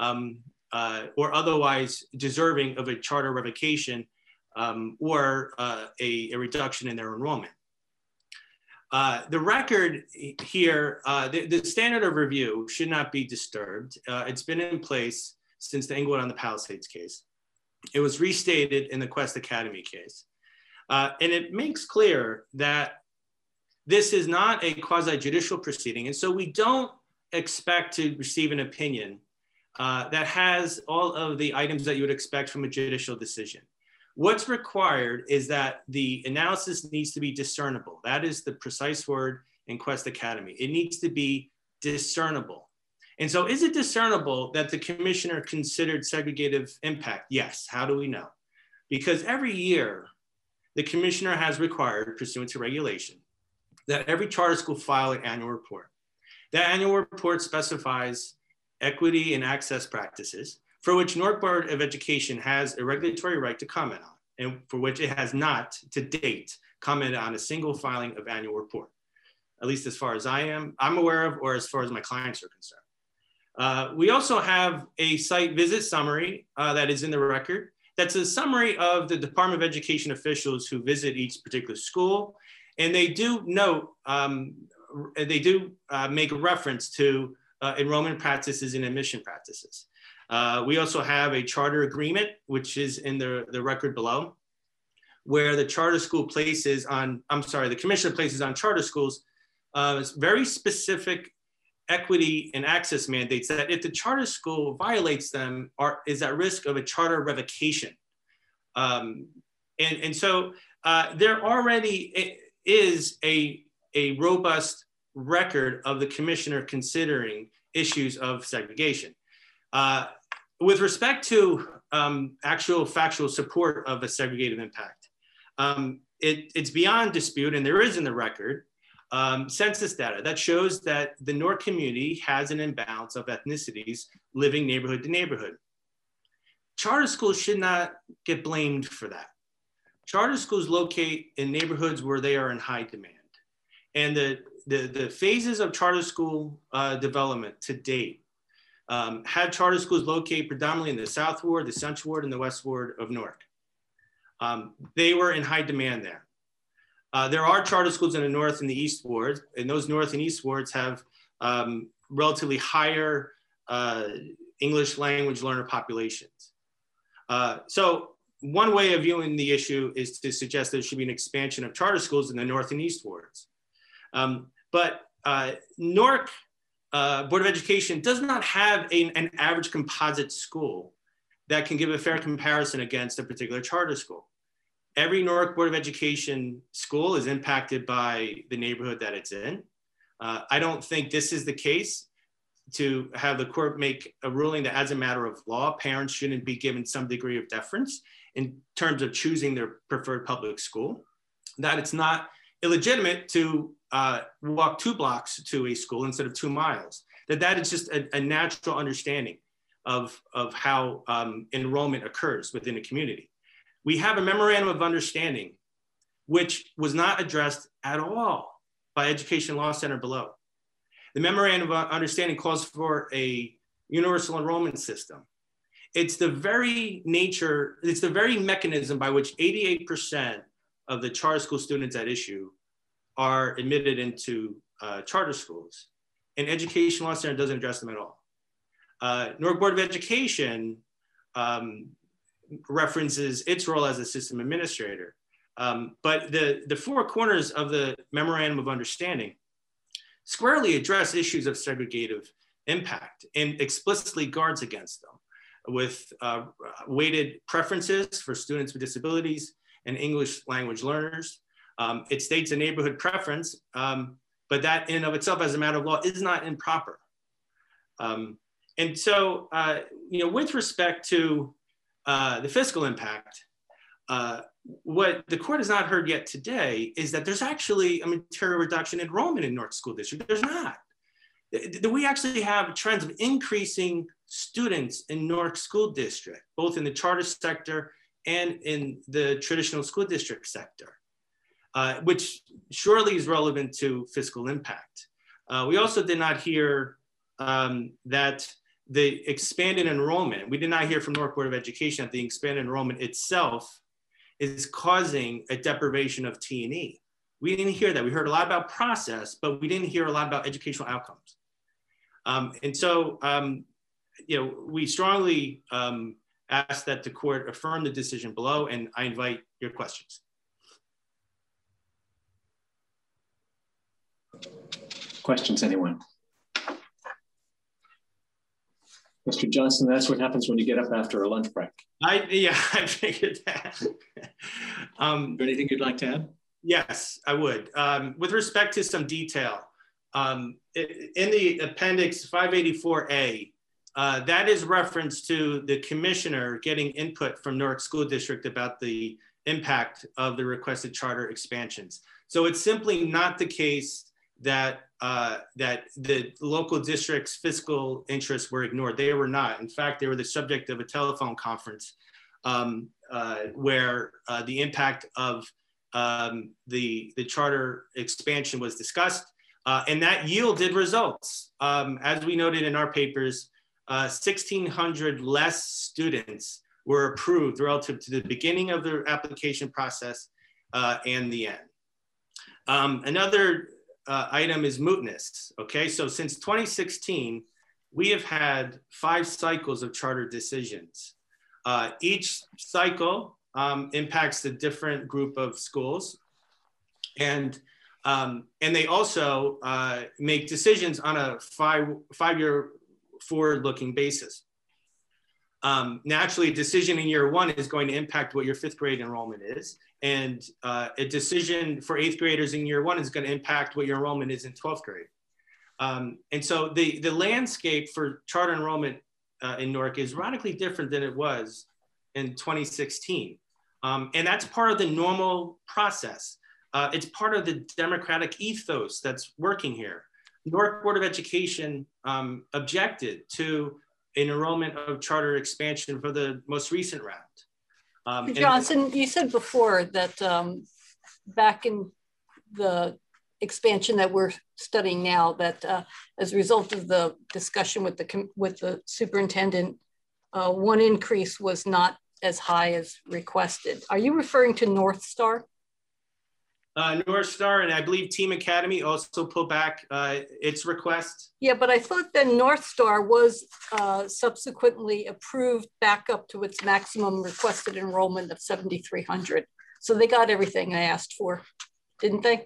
or otherwise deserving of a charter revocation or a reduction in their enrollment. The record here, the standard of review should not be disturbed. It's been in place since the Englewood on the Palisades case. It was restated in the Quest Academy case. And it makes clear that this is not a quasi-judicial proceeding. And so we don't expect to receive an opinion that has all of the items that you would expect from a judicial decision. What's required is that the analysis needs to be discernible. That is the precise word in Quest Academy. It needs to be discernible. And so is it discernible that the commissioner considered segregative impact? Yes. How do we know? Because every year, the commissioner has required, pursuant to regulation, that every charter school file an annual report. That annual report specifies equity and access practices for which Newark Board of Education has a regulatory right to comment on, and for which it has not, to date, commented on a single filing of annual report, at least as far as I'm aware of, or as far as my clients are concerned. We also have a site visit summary that is in the record. That's a summary of the Department of Education officials who visit each particular school. And they do note, make a reference to enrollment practices and admission practices. We also have a charter agreement, which is in the record below, where the charter school places on, the commissioner places on charter schools very specific equity and access mandates that if the charter school violates them is at risk of a charter revocation. And so there already is a robust record of the commissioner considering issues of segregation. With respect to actual factual support of a segregative impact, it's beyond dispute, and there is in the record census data that shows that the Newark community has an imbalance of ethnicities living neighborhood to neighborhood. Charter schools should not get blamed for that. Charter schools locate in neighborhoods where they are in high demand. And the phases of charter school development to date had charter schools located predominantly in the South Ward, the Central Ward, and the West Ward of Newark. They were in high demand there. There are charter schools in the North and the East Wards, and those North and East Wards have relatively higher English language learner populations. So one way of viewing the issue is to suggest there should be an expansion of charter schools in the North and East Wards. But Newark Board of Education does not have an average composite school that can give a fair comparison against a particular charter school. Every Newark Board of Education school is impacted by the neighborhood that it's in. I don't think this is the case to have the court make a ruling that as a matter of law, parents shouldn't be given some degree of deference in terms of choosing their preferred public school, that it's not illegitimate to walk 2 blocks to a school instead of 2 miles. that is just a natural understanding of how enrollment occurs within a community. We have a memorandum of understanding which was not addressed at all by Education Law Center below. The memorandum of understanding calls for a universal enrollment system. It's the very nature, it's the very mechanism by which 88% of the charter school students at issue are admitted into charter schools. And Education Law Center doesn't address them at all. Newark Board of Education references its role as a system administrator. But the four corners of the memorandum of understanding squarely address issues of segregative impact and explicitly guards against them with weighted preferences for students with disabilities and English language learners. It states a neighborhood preference, but that in and of itself as a matter of law is not improper. And so, with respect to the fiscal impact, what the court has not heard yet today is that there's actually a material reduction in enrollment in Newark School District. There's not. We actually have trends of increasing students in Newark School District, both in the charter sector and in the traditional school district sector, which surely is relevant to fiscal impact. We also did not hear that the expanded enrollment, we did not hear from Newark Board of Education that the expanded enrollment itself is causing a deprivation of T&E. We didn't hear that. We heard a lot about process, but we didn't hear a lot about educational outcomes. And so, we strongly ask that the court affirm the decision below, and I invite your questions. Questions, anyone? Mr. Johnson, that's what happens when you get up after a lunch break. I figured that. Anything you'd like to add? Yes, I would. With respect to some detail, in the appendix 584A, that is reference to the commissioner getting input from Newark School District about the impact of the requested charter expansions. So it's simply not the case that that the local district's fiscal interests were ignored. They were not. In fact, they were the subject of a telephone conference where the impact of the charter expansion was discussed, and that yielded results. As we noted in our papers, 1,600 less students were approved relative to the beginning of the application process and the end. Another item is mootness. Okay, so since 2016, we have had 5 cycles of charter decisions. Each cycle impacts a different group of schools, and they also make decisions on a five-year forward-looking basis. Naturally, a decision in year 1 is going to impact what your 5th grade enrollment is. And a decision for 8th graders in year 1 is going to impact what your enrollment is in 12th grade. And so the landscape for charter enrollment in Newark is radically different than it was in 2016. And that's part of the normal process. It's part of the democratic ethos that's working here. Newark Board of Education objected to an enrollment of charter expansion for the most recent round. Johnson, you said before that back in the expansion that we're studying now, that as a result of the discussion with the superintendent, one increase was not as high as requested. Are you referring to North Star? North Star, and I believe Team Academy also pulled back its request. Yeah, but I thought that North Star was subsequently approved back up to its maximum requested enrollment of 7,300. So they got everything they asked for, didn't they?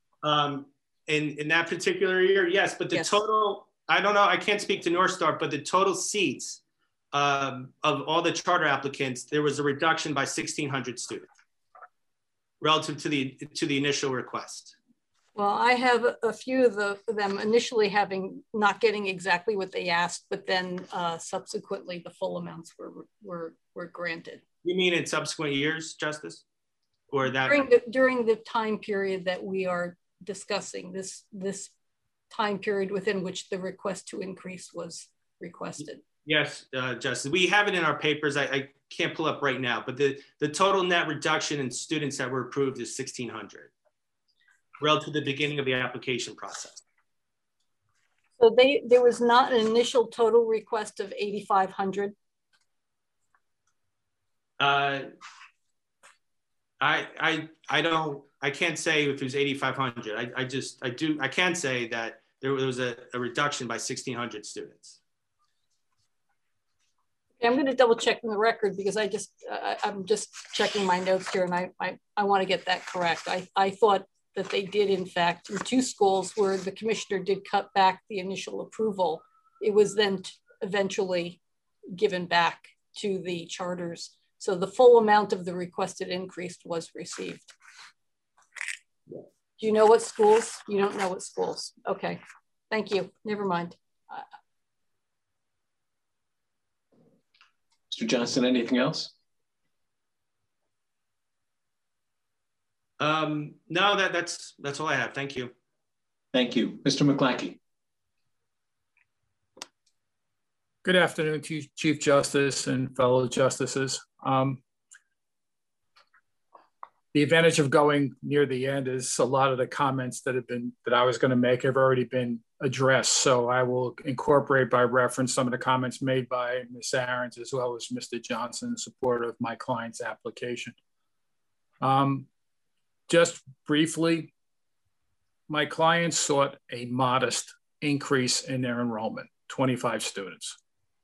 In that particular year, yes, but the total, I don't know, I can't speak to North Star, but the total seats of all the charter applicants, there was a reduction by 1,600 students relative to the initial request. Well, I have a few of them initially not getting exactly what they asked, but then subsequently the full amounts were granted. You mean in subsequent years, Justice? Or that? During the time period that we are discussing, this time period within which the request to increase was requested. Yes, Justice. We have it in our papers. I can't pull up right now, but the total net reduction in students that were approved is 1,600 relative to the beginning of the application process. So there was not an initial total request of 8,500? I can't say if it was 8,500. I can say that there was a reduction by 1,600 students. I'm going to double check in the record because I'm just checking my notes here, and I want to get that correct. I thought that they did, in fact, in 2 schools where the commissioner did cut back the initial approval, it was then eventually given back to the charters. So the full amount of the requested increase was received. Do you know what schools? You don't know what schools. Okay, thank you. Never mind. Mr. Johnson, anything else? No, that's all I have. Thank you. Thank you. Mr. McClackey. Good afternoon, Chief Justice and fellow justices. The advantage of going near the end is a lot of the comments that I was going to make have already been addressed. So I will incorporate by reference some of the comments made by Ms. Ahrens as well as Mr. Johnson in support of my client's application. Just briefly, my client sought a modest increase in their enrollment, 25 students.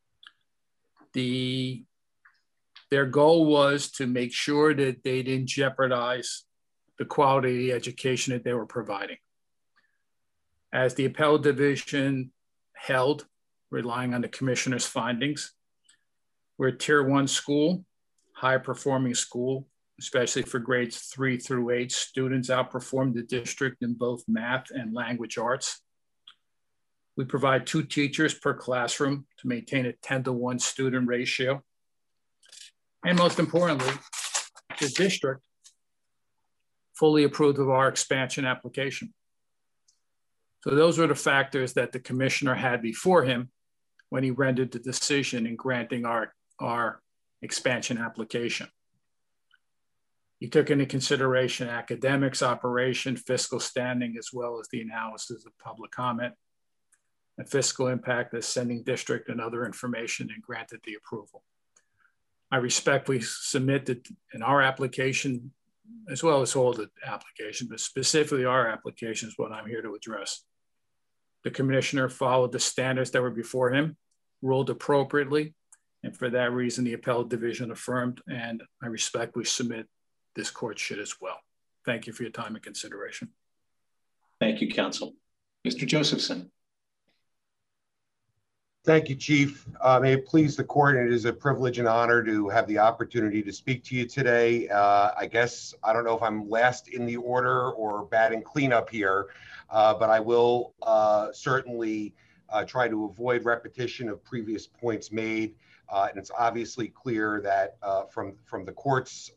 Their goal was to make sure that they didn't jeopardize the quality of the education that they were providing. As the appellate division held, relying on the commissioner's findings, we're a tier 1 school, high performing school, especially for grades 3 through 8. Students outperformed the district in both math and language arts. We provide 2 teachers per classroom to maintain a 10-to-1 student ratio. And most importantly, the district fully approved of our expansion application. So those were the factors that the commissioner had before him when he rendered the decision in granting our expansion application. He took into consideration academics, operation, fiscal standing, as well as the analysis of public comment and fiscal impact, ascending district, and other information, and granted the approval. I respectfully submit that in our application, as well as all the applications, but specifically our application is what I'm here to address. The commissioner followed the standards that were before him, ruled appropriately, and for that reason, the appellate division affirmed, and I respectfully submit this court should as well. Thank you for your time and consideration. Thank you, counsel. Mr. Josephson. Thank you, Chief. May it please the court, it is a privilege and honor to have the opportunity to speak to you today. I guess, I don't know if I'm last in the order or batting cleanup here, but I will certainly try to avoid repetition of previous points made. And it's obviously clear that from the court's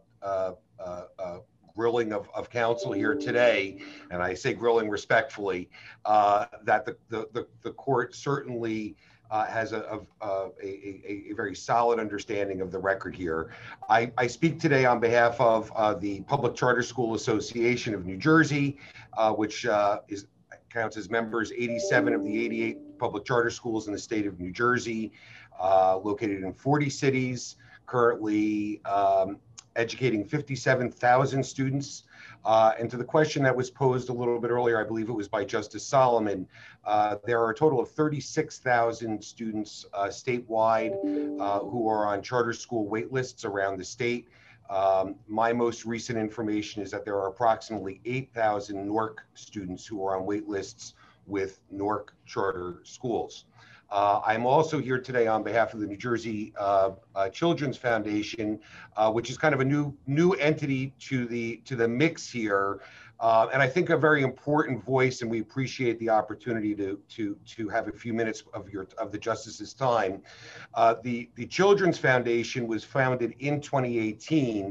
grilling of counsel here today, and I say grilling respectfully, that the court certainly has a very solid understanding of the record here. I speak today on behalf of the Public Charter School Association of New Jersey, which counts as members 87 of the 88 public charter schools in the state of New Jersey, located in 40 cities, currently educating 57,000 students. And to the question that was posed a little bit earlier, I believe it was by Justice Solomon, there are a total of 36,000 students statewide who are on charter school wait lists around the state. My most recent information is that there are approximately 8,000 Newark students who are on wait lists with Newark charter schools. I'm also here today on behalf of the New Jersey Children's Foundation, which is kind of a new entity to the mix here, and I think a very important voice. And we appreciate the opportunity to have a few minutes of the justice's time. The Children's Foundation was founded in 2018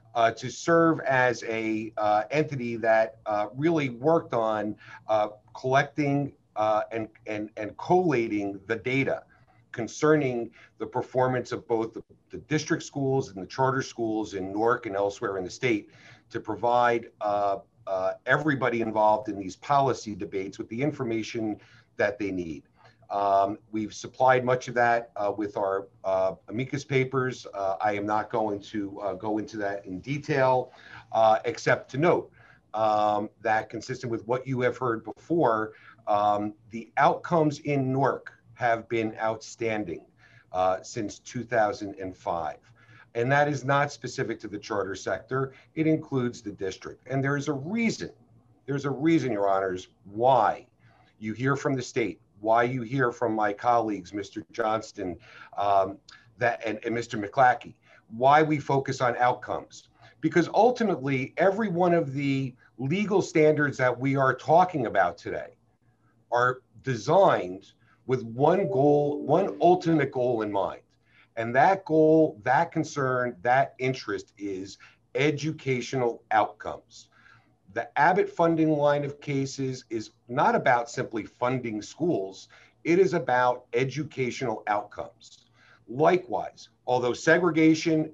to serve as a entity that really worked on collecting and collating the data concerning the performance of both the district schools and the charter schools in Newark and elsewhere in the state, to provide everybody involved in these policy debates with the information that they need. We've supplied much of that with our amicus papers. I am not going to go into that in detail, except to note that, consistent with what you have heard before, the outcomes in Newark have been outstanding since 2005. And that is not specific to the charter sector. It includes the district. And there's a reason, Your Honors, why you hear from the state, why you hear from my colleagues, Mr. Johnston and Mr. McClackey, why we focus on outcomes. Because ultimately, every one of the legal standards that we are talking about today are designed with one goal, one ultimate goal in mind. And that goal, that concern, that interest is educational outcomes. The Abbott funding line of cases is not about simply funding schools. It is about educational outcomes. Likewise, although segregation,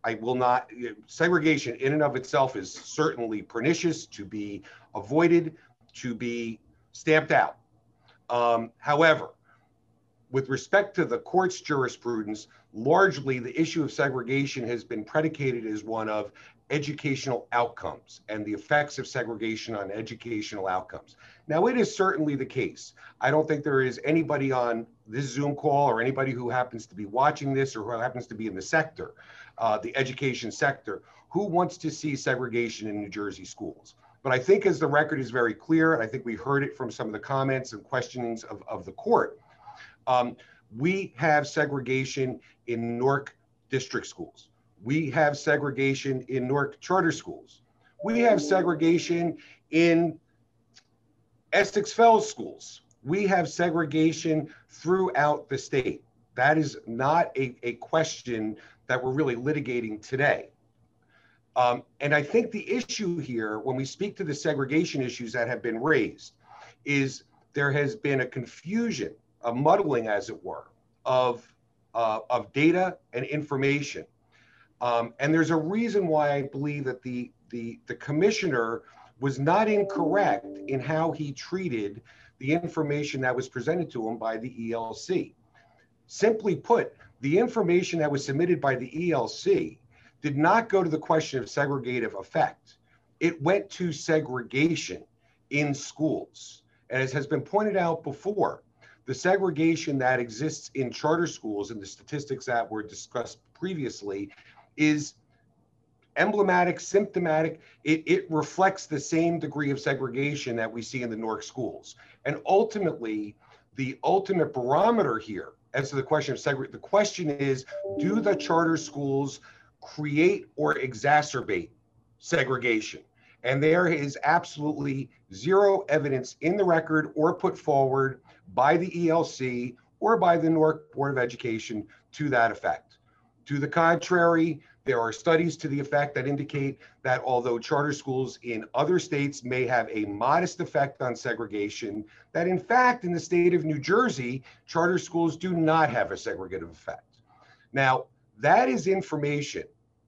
segregation in and of itself is certainly pernicious, to be avoided, to be stamped out. However, with respect to the court's jurisprudence, largely the issue of segregation has been predicated as one of educational outcomes and the effects of segregation on educational outcomes. Now, it is certainly the case. I don't think there is anybody on this Zoom call or anybody who happens to be watching this or who happens to be in the sector, the education sector, who wants to see segregation in New Jersey schools. But I think, as the record is very clear, and I think we heard it from some of the comments and questionings of the court, we have segregation in Newark district schools. We have segregation in Newark charter schools. We have segregation in Essex Fells schools. We have segregation throughout the state. That is not a question that we're really litigating today. And I think the issue here, when we speak to the segregation issues that have been raised, is there has been a confusion, a muddling, as it were, of data and information. And there's a reason why I believe that the commissioner was not incorrect in how he treated the information that was presented to him by the ELC. Simply put, the information that was submitted by the ELC did not go to the question of segregative effect. It went to segregation in schools. And as has been pointed out before, the segregation that exists in charter schools and the statistics that were discussed previously is emblematic, symptomatic. It reflects the same degree of segregation that we see in the Newark schools. And ultimately, the ultimate barometer here as to the question of segregation, the question is, do the charter schools create or exacerbate segregation? And there is absolutely zero evidence in the record or put forward by the ELC or by the Newark Board of Education to that effect. To the contrary, there are studies to the effect that indicate that although charter schools in other states may have a modest effect on segregation, that in fact, in the state of New Jersey, charter schools do not have a segregative effect. Now, that is information,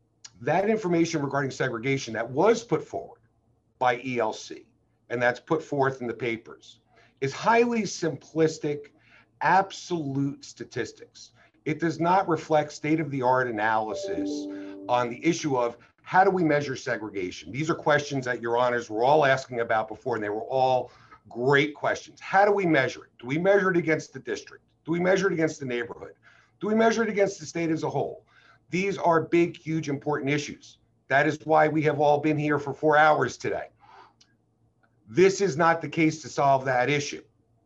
regarding segregation that was put forward by ELC, and that's put forth in the papers, is highly simplistic, absolute statistics. It does not reflect state-of-the-art analysis on the issue of how do we measure segregation. These are questions that Your Honors were all asking about before, and they were all great questions. How do we measure it? Do we measure it against the district? Do we measure it against the neighborhood? Do we measure it against the state as a whole? These are big, huge, important issues. That is why we have all been here for 4 hours today. This is not the case to solve that issue,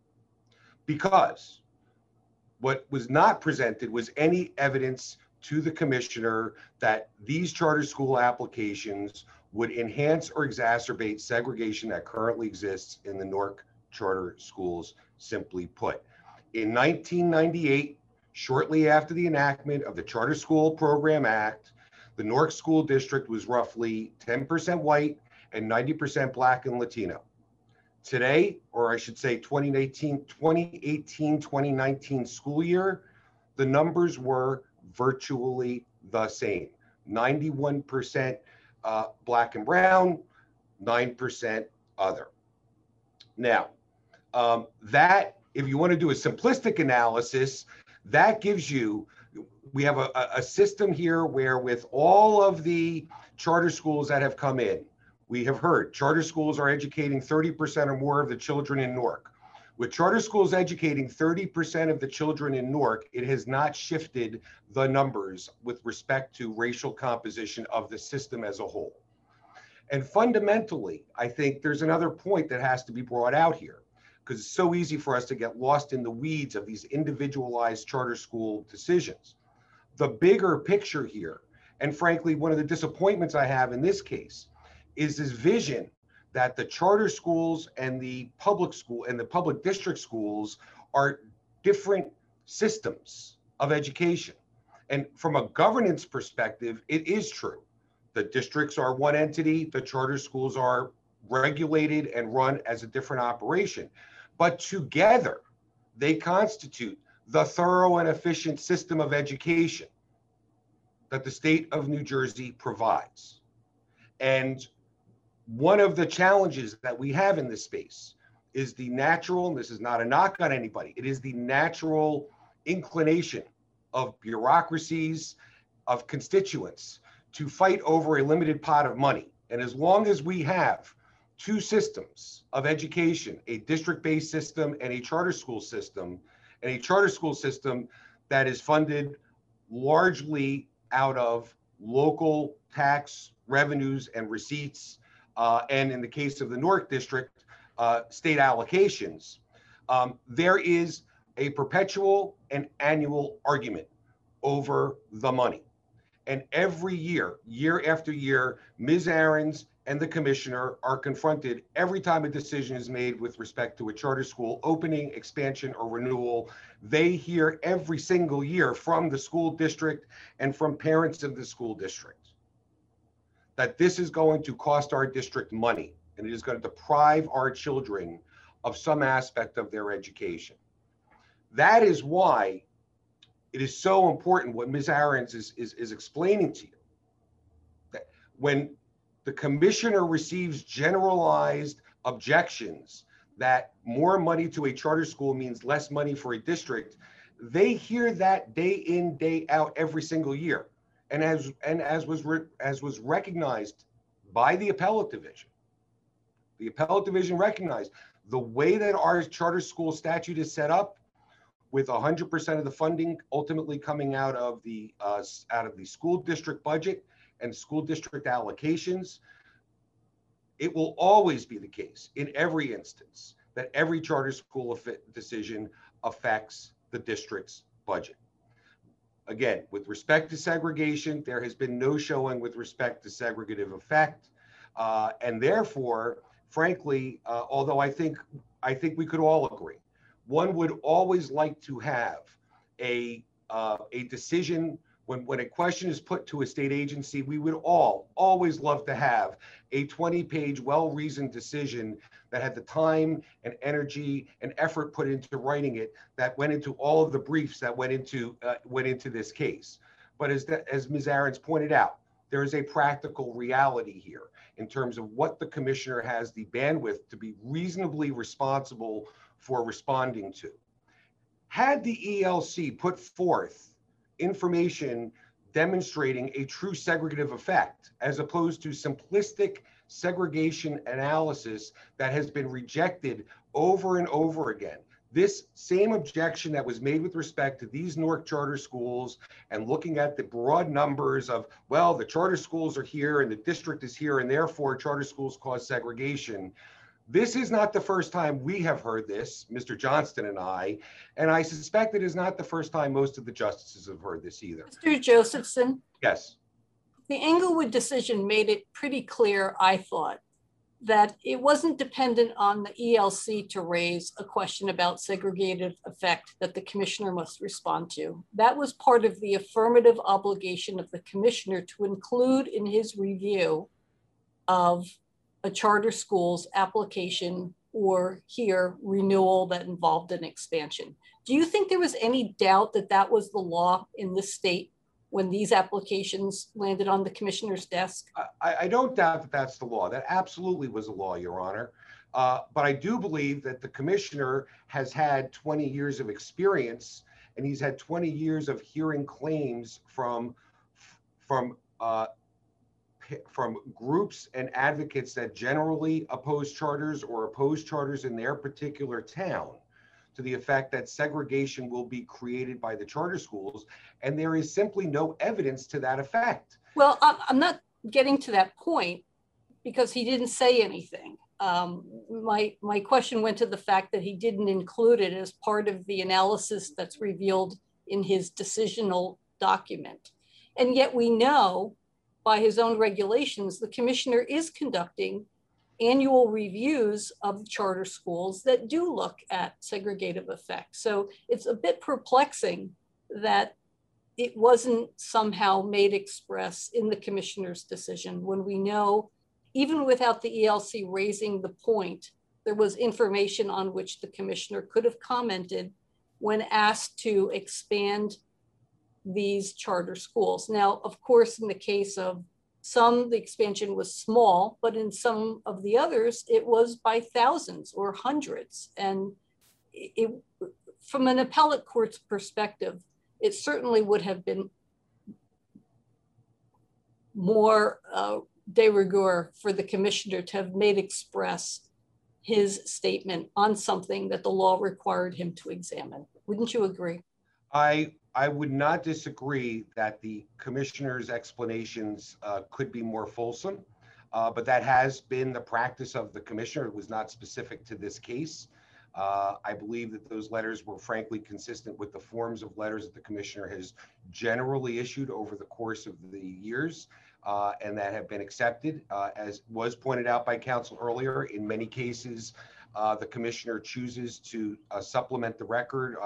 because what was not presented was any evidence to the commissioner that these charter school applications would enhance or exacerbate segregation that currently exists in the Newark charter schools, simply put. In 1998, shortly after the enactment of the Charter School Program Act, The Newark School District was roughly 10% white and 90% Black and Latino. Today, or I should say 2018-2019 school year, the numbers were virtually the same. 91% Black and brown, 9% other. Now, that, if you want to do a simplistic analysis, that gives you, we have a system here where with all of the charter schools that have come in, we have heard charter schools are educating 30% or more of the children in Newark. With charter schools educating 30% of the children in Newark, it has not shifted the numbers with respect to racial composition of the system as a whole. And fundamentally, I think there's another point that has to be brought out here, because it's so easy for us to get lost in the weeds of these individualized charter school decisions. The bigger picture here, and frankly, one of the disappointments I have in this case, is this vision that the charter schools and the public school and the public district schools are different systems of education. And from a governance perspective, it is true. The districts are one entity, the charter schools are regulated and run as a different operation. But together, they constitute the thorough and efficient system of education that the state of New Jersey provides. And one of the challenges that we have in this space is the natural, and this is not a knock on anybody, it is the natural inclination of bureaucracies, of constituents to fight over a limited pot of money. And as long as we have two systems of education, a district-based system and a charter school system that is funded largely out of local tax revenues and receipts, and in the case of the Newark District, state allocations, there is a perpetual and annual argument over the money. And every year, year after year, Ms. Ahrens and the commissioner are confronted every time a decision is made with respect to a charter school opening, expansion, or renewal. They hear every single year from the school district and from parents of the school district that this is going to cost our district money, and it is going to deprive our children of some aspect of their education. That is why it is so important what Ms. Ahrens is explaining to you, that when the commissioner receives generalized objections that more money to a charter school means less money for a district, they hear that day in, day out, every single year. And as was recognized by the appellate division recognized the way that our charter school statute is set up, with 100% of the funding ultimately coming out of the school district budget and school district allocations, it will always be the case in every instance that every charter school decision affects the district's budget. Again, with respect to segregation, there has been no showing with respect to segregative effect. And therefore, frankly, although I think we could all agree, one would always like to have a decision when a question is put to a state agency. We would always love to have a 20-page, well-reasoned decision that had the time and energy and effort put into writing it, that went into all of the briefs that went into this case. But as Ms. Ahrens pointed out, there is a practical reality here in terms of what the commissioner has the bandwidth to be reasonably responsible for responding to. Had the ELC put forth information demonstrating a true segregative effect, as opposed to simplistic segregation analysis that has been rejected over and over again, this same objection that was made with respect to these Newark charter schools and looking at the broad numbers of, well, the charter schools are here and the district is here and therefore charter schools cause segregation. This is not the first time we have heard this, Mr. Johnston and I suspect it is not the first time most of the justices have heard this either. Mr. Josephson? Yes. The Englewood decision made it pretty clear, I thought, that it wasn't dependent on the ELC to raise a question about segregated effect that the commissioner must respond to. That was part of the affirmative obligation of the commissioner to include in his review of a charter school's application or here renewal that involved an expansion. Do you think there was any doubt that that was the law in this state when these applications landed on the commissioner's desk? I don't doubt that that's the law. That absolutely was the law, Your Honor. But I do believe that the commissioner has had 20 years of experience, and he's had 20 years of hearing claims from groups and advocates that generally oppose charters or oppose charters in their particular town, to the effect that segregation will be created by the charter schools. And there is simply no evidence to that effect. Well, I'm not getting to that point because he didn't say anything. My question went to the fact that he didn't include it as part of the analysis that's revealed in his decisional document. And yet we know by his own regulations, the commissioner is conducting annual reviews of charter schools that do look at segregative effects. So it's a bit perplexing that it wasn't somehow made express in the commissioner's decision when we know, even without the ELC raising the point, there was information on which the commissioner could have commented when asked to expand these charter schools. Now, of course, in the case of some, the expansion was small, but in some of the others, it was by thousands or hundreds. And from an appellate court's perspective, it certainly would have been more de rigueur for the commissioner to have made express his statement on something that the law required him to examine. Wouldn't you agree? I would not disagree that the commissioner's explanations could be more fulsome, but that has been the practice of the commissioner. It was not specific to this case. I believe that those letters were frankly consistent with the forms of letters that the commissioner has generally issued over the course of the years, and that have been accepted. As was pointed out by counsel earlier, in many cases, the commissioner chooses to supplement the record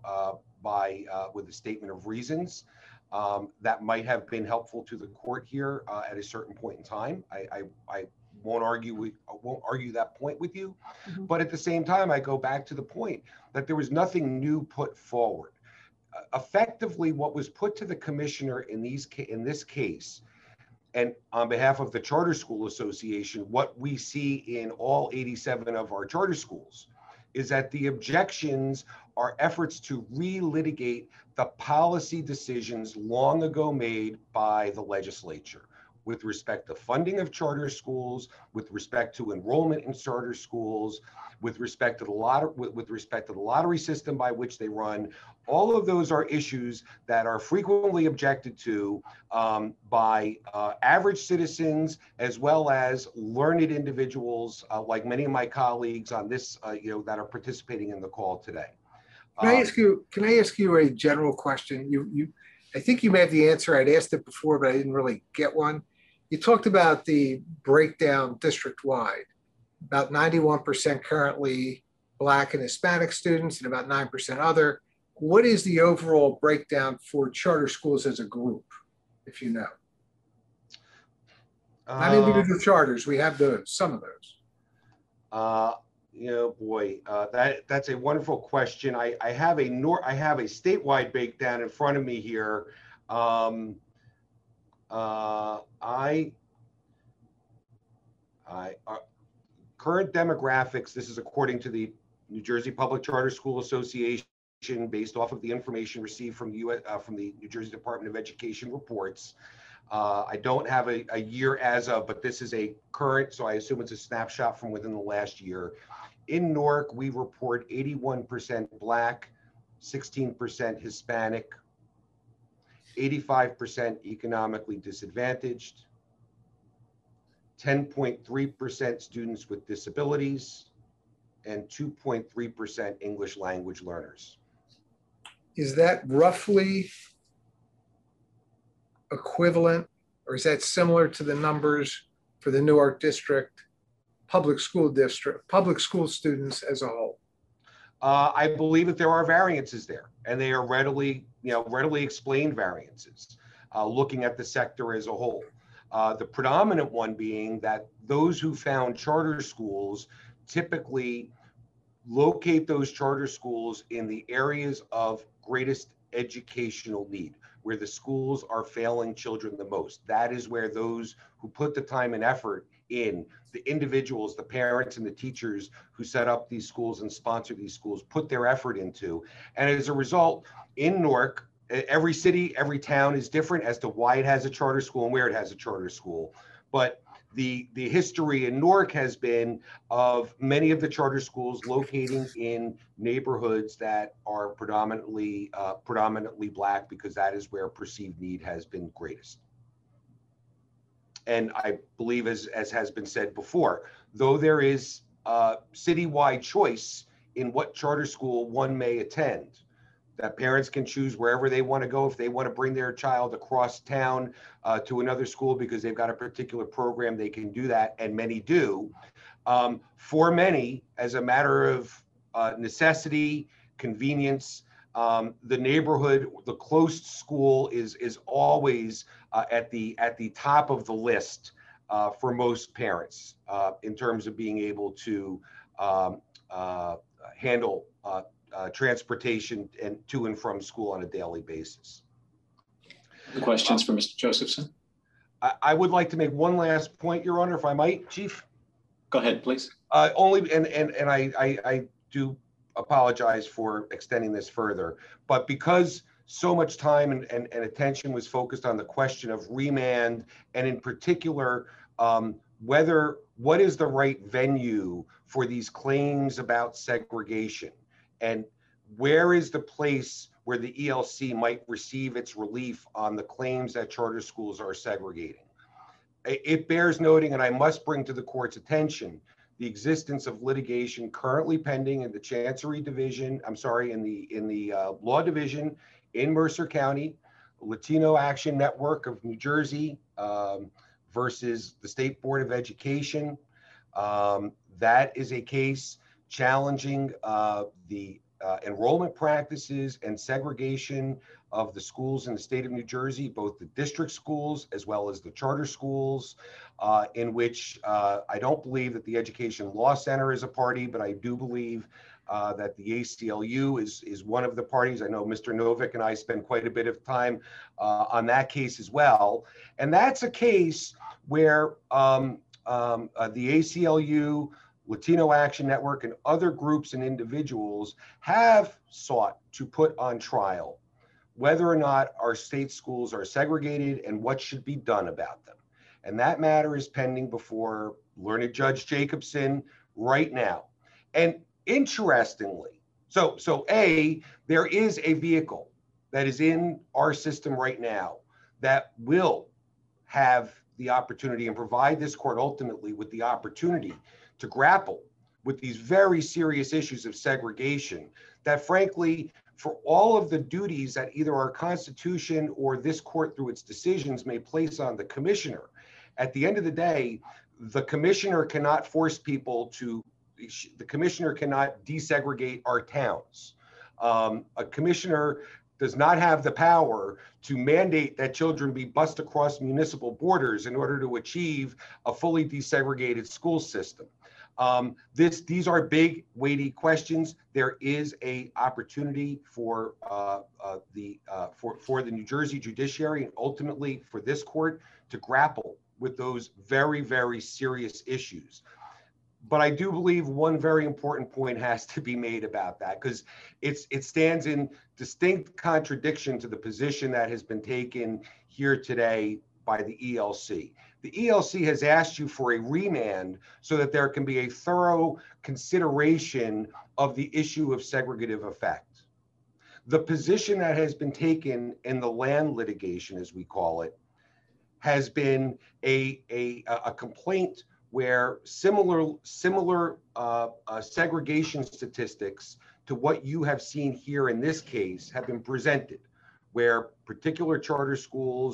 with a statement of reasons that might have been helpful to the court here at a certain point in time. I won't argue that point with you, but at the same time, I go back to the point that there was nothing new put forward. Effectively, what was put to the commissioner in this case, and on behalf of the Charter School Association, what we see in all 87 of our charter schools is that the objections are efforts to relitigate the policy decisions long ago made by the legislature with respect to funding of charter schools, with respect to enrollment in charter schools, with respect to the lottery system by which they run. All of those are issues that are frequently objected to by average citizens, as well as learned individuals like many of my colleagues on this, that are participating in the call today. Can I ask you a general question? I think you may have the answer. I'd asked it before, but I didn't really get one. You talked about the breakdown district-wide, about 91% currently Black and Hispanic students and about 9% other. What is the overall breakdown for charter schools as a group, if you know? Not individual charters, we have some of those. That's a wonderful question. I have a statewide breakdown in front of me here. Current demographics, this is according to the New Jersey Public Charter School Association, based off of the information received from the New Jersey Department of Education reports. I don't have a year as of, but this is a current, so I assume it's a snapshot from within the last year. In Newark, we report 81% Black, 16% Hispanic, 85% economically disadvantaged, 10.3% students with disabilities, and 2.3% English language learners. Is that roughly equivalent, or is that similar to the numbers for the Newark district public school district, public school students as a whole? I believe that there are variances there, and they are readily explained variances, looking at the sector as a whole. The predominant one being that those who found charter schools typically locate those charter schools in the areas of greatest educational need, where the schools are failing children the most. That is where those who put the time and effort in, the individuals, the parents and the teachers who set up these schools and sponsor these schools, put their effort into. And as a result, in Newark, every city, every town is different as to why it has a charter school and where it has a charter school. But the history in Newark has been of many of the charter schools locating in neighborhoods that are predominantly Black, because that is where perceived need has been greatest. And I believe, as has been said before, though there is citywide choice in what charter school one may attend, that parents can choose wherever they want to go. If they want to bring their child across town to another school because they've got a particular program, they can do that, and many do. For many, as a matter of necessity, convenience, the neighborhood, the close school is always at the top of the list for most parents in terms of being able to handle transportation and to and from school on a daily basis. Questions for Mr. Josephson? I would like to make one last point, Your Honor, if I might, Chief. Go ahead, please. Only, and I do apologize for extending this further, but because so much time and attention was focused on the question of remand, and in particular, what is the right venue for these claims about segregation, and where is the place where the ELC might receive its relief on the claims that charter schools are segregating. It bears noting, and I must bring to the court's attention, the existence of litigation currently pending in the Chancery Division, in the Law Division in Mercer County, Latino Action Network of New Jersey versus the State Board of Education. That is a case challenging the enrollment practices and segregation of the schools in the state of New Jersey, both the district schools as well as the charter schools, in which I don't believe that the Education Law Center is a party, but I do believe that the ACLU is one of the parties. I know Mr. Novick and I spend quite a bit of time on that case as well. And that's a case where the ACLU, Latino Action Network, and other groups and individuals have sought to put on trial whether or not our state schools are segregated and what should be done about them. And that matter is pending before learned Judge Jacobson right now. And interestingly, so there is a vehicle that is in our system right now that will have the opportunity and provide this court ultimately with the opportunity to grapple with these very serious issues of segregation that, frankly, for all of the duties that either our Constitution or this court through its decisions may place on the commissioner, at the end of the day, the commissioner cannot force people to, the commissioner cannot desegregate our towns. A commissioner does not have the power to mandate that children be bused across municipal borders in order to achieve a fully desegregated school system. These are big, weighty questions. There is a opportunity for the New Jersey judiciary and ultimately for this court to grapple with those very, very serious issues. But I do believe one very important point has to be made about that, because it stands in distinct contradiction to the position that has been taken here today by the ELC. The ELC has asked you for a remand so that there can be a thorough consideration of the issue of segregative effect. The position that has been taken in the land litigation, as we call it, has been a complaint where similar segregation statistics to what you have seen here in this case have been presented, where particular charter schools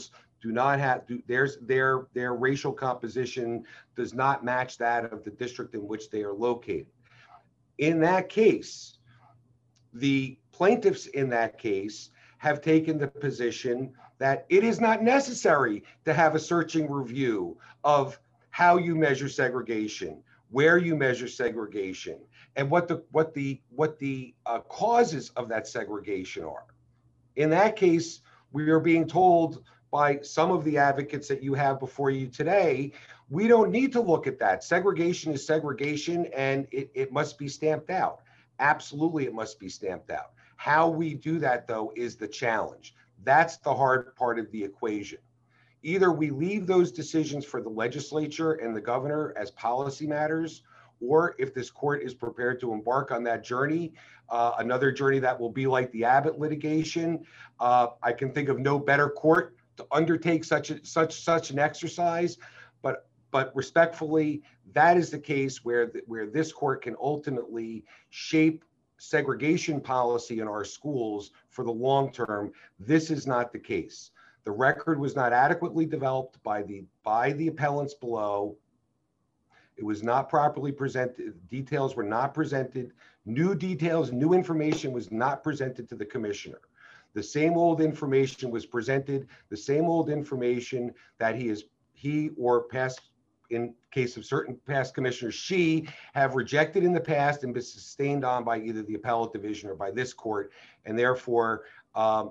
do not have, their racial composition does not match that of the district in which they are located. In that case, the plaintiffs in that case have taken the position that it is not necessary to have a searching review of how you measure segregation, where you measure segregation, and what the causes of that segregation are. In that case, we are being told by some of the advocates that you have before you today, we don't need to look at that. Segregation is segregation, and it must be stamped out. Absolutely, it must be stamped out. How we do that, though, is the challenge. That's the hard part of the equation. Either we leave those decisions for the legislature and the governor as policy matters, or if this court is prepared to embark on that journey, another journey that will be like the Abbott litigation, I can think of no better court to undertake such an exercise. But respectfully, that is the case where this court can ultimately shape segregation policy in our schools for the long term. This is not the case. The record was not adequately developed by the appellants below. It was not properly presented. Details were not presented. New details, new information was not presented to the commissioner. The same old information was presented, the same old information that he or past, in case of certain past commissioners, she have rejected in the past and been sustained on by either the appellate division or by this court, and therefore a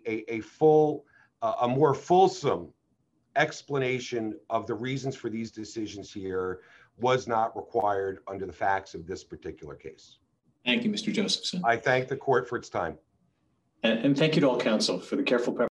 more fulsome explanation of the reasons for these decisions here was not required under the facts of this particular case. Thank you, Mr. Josephson. I thank the court for its time. And thank you to all counsel for the careful preparation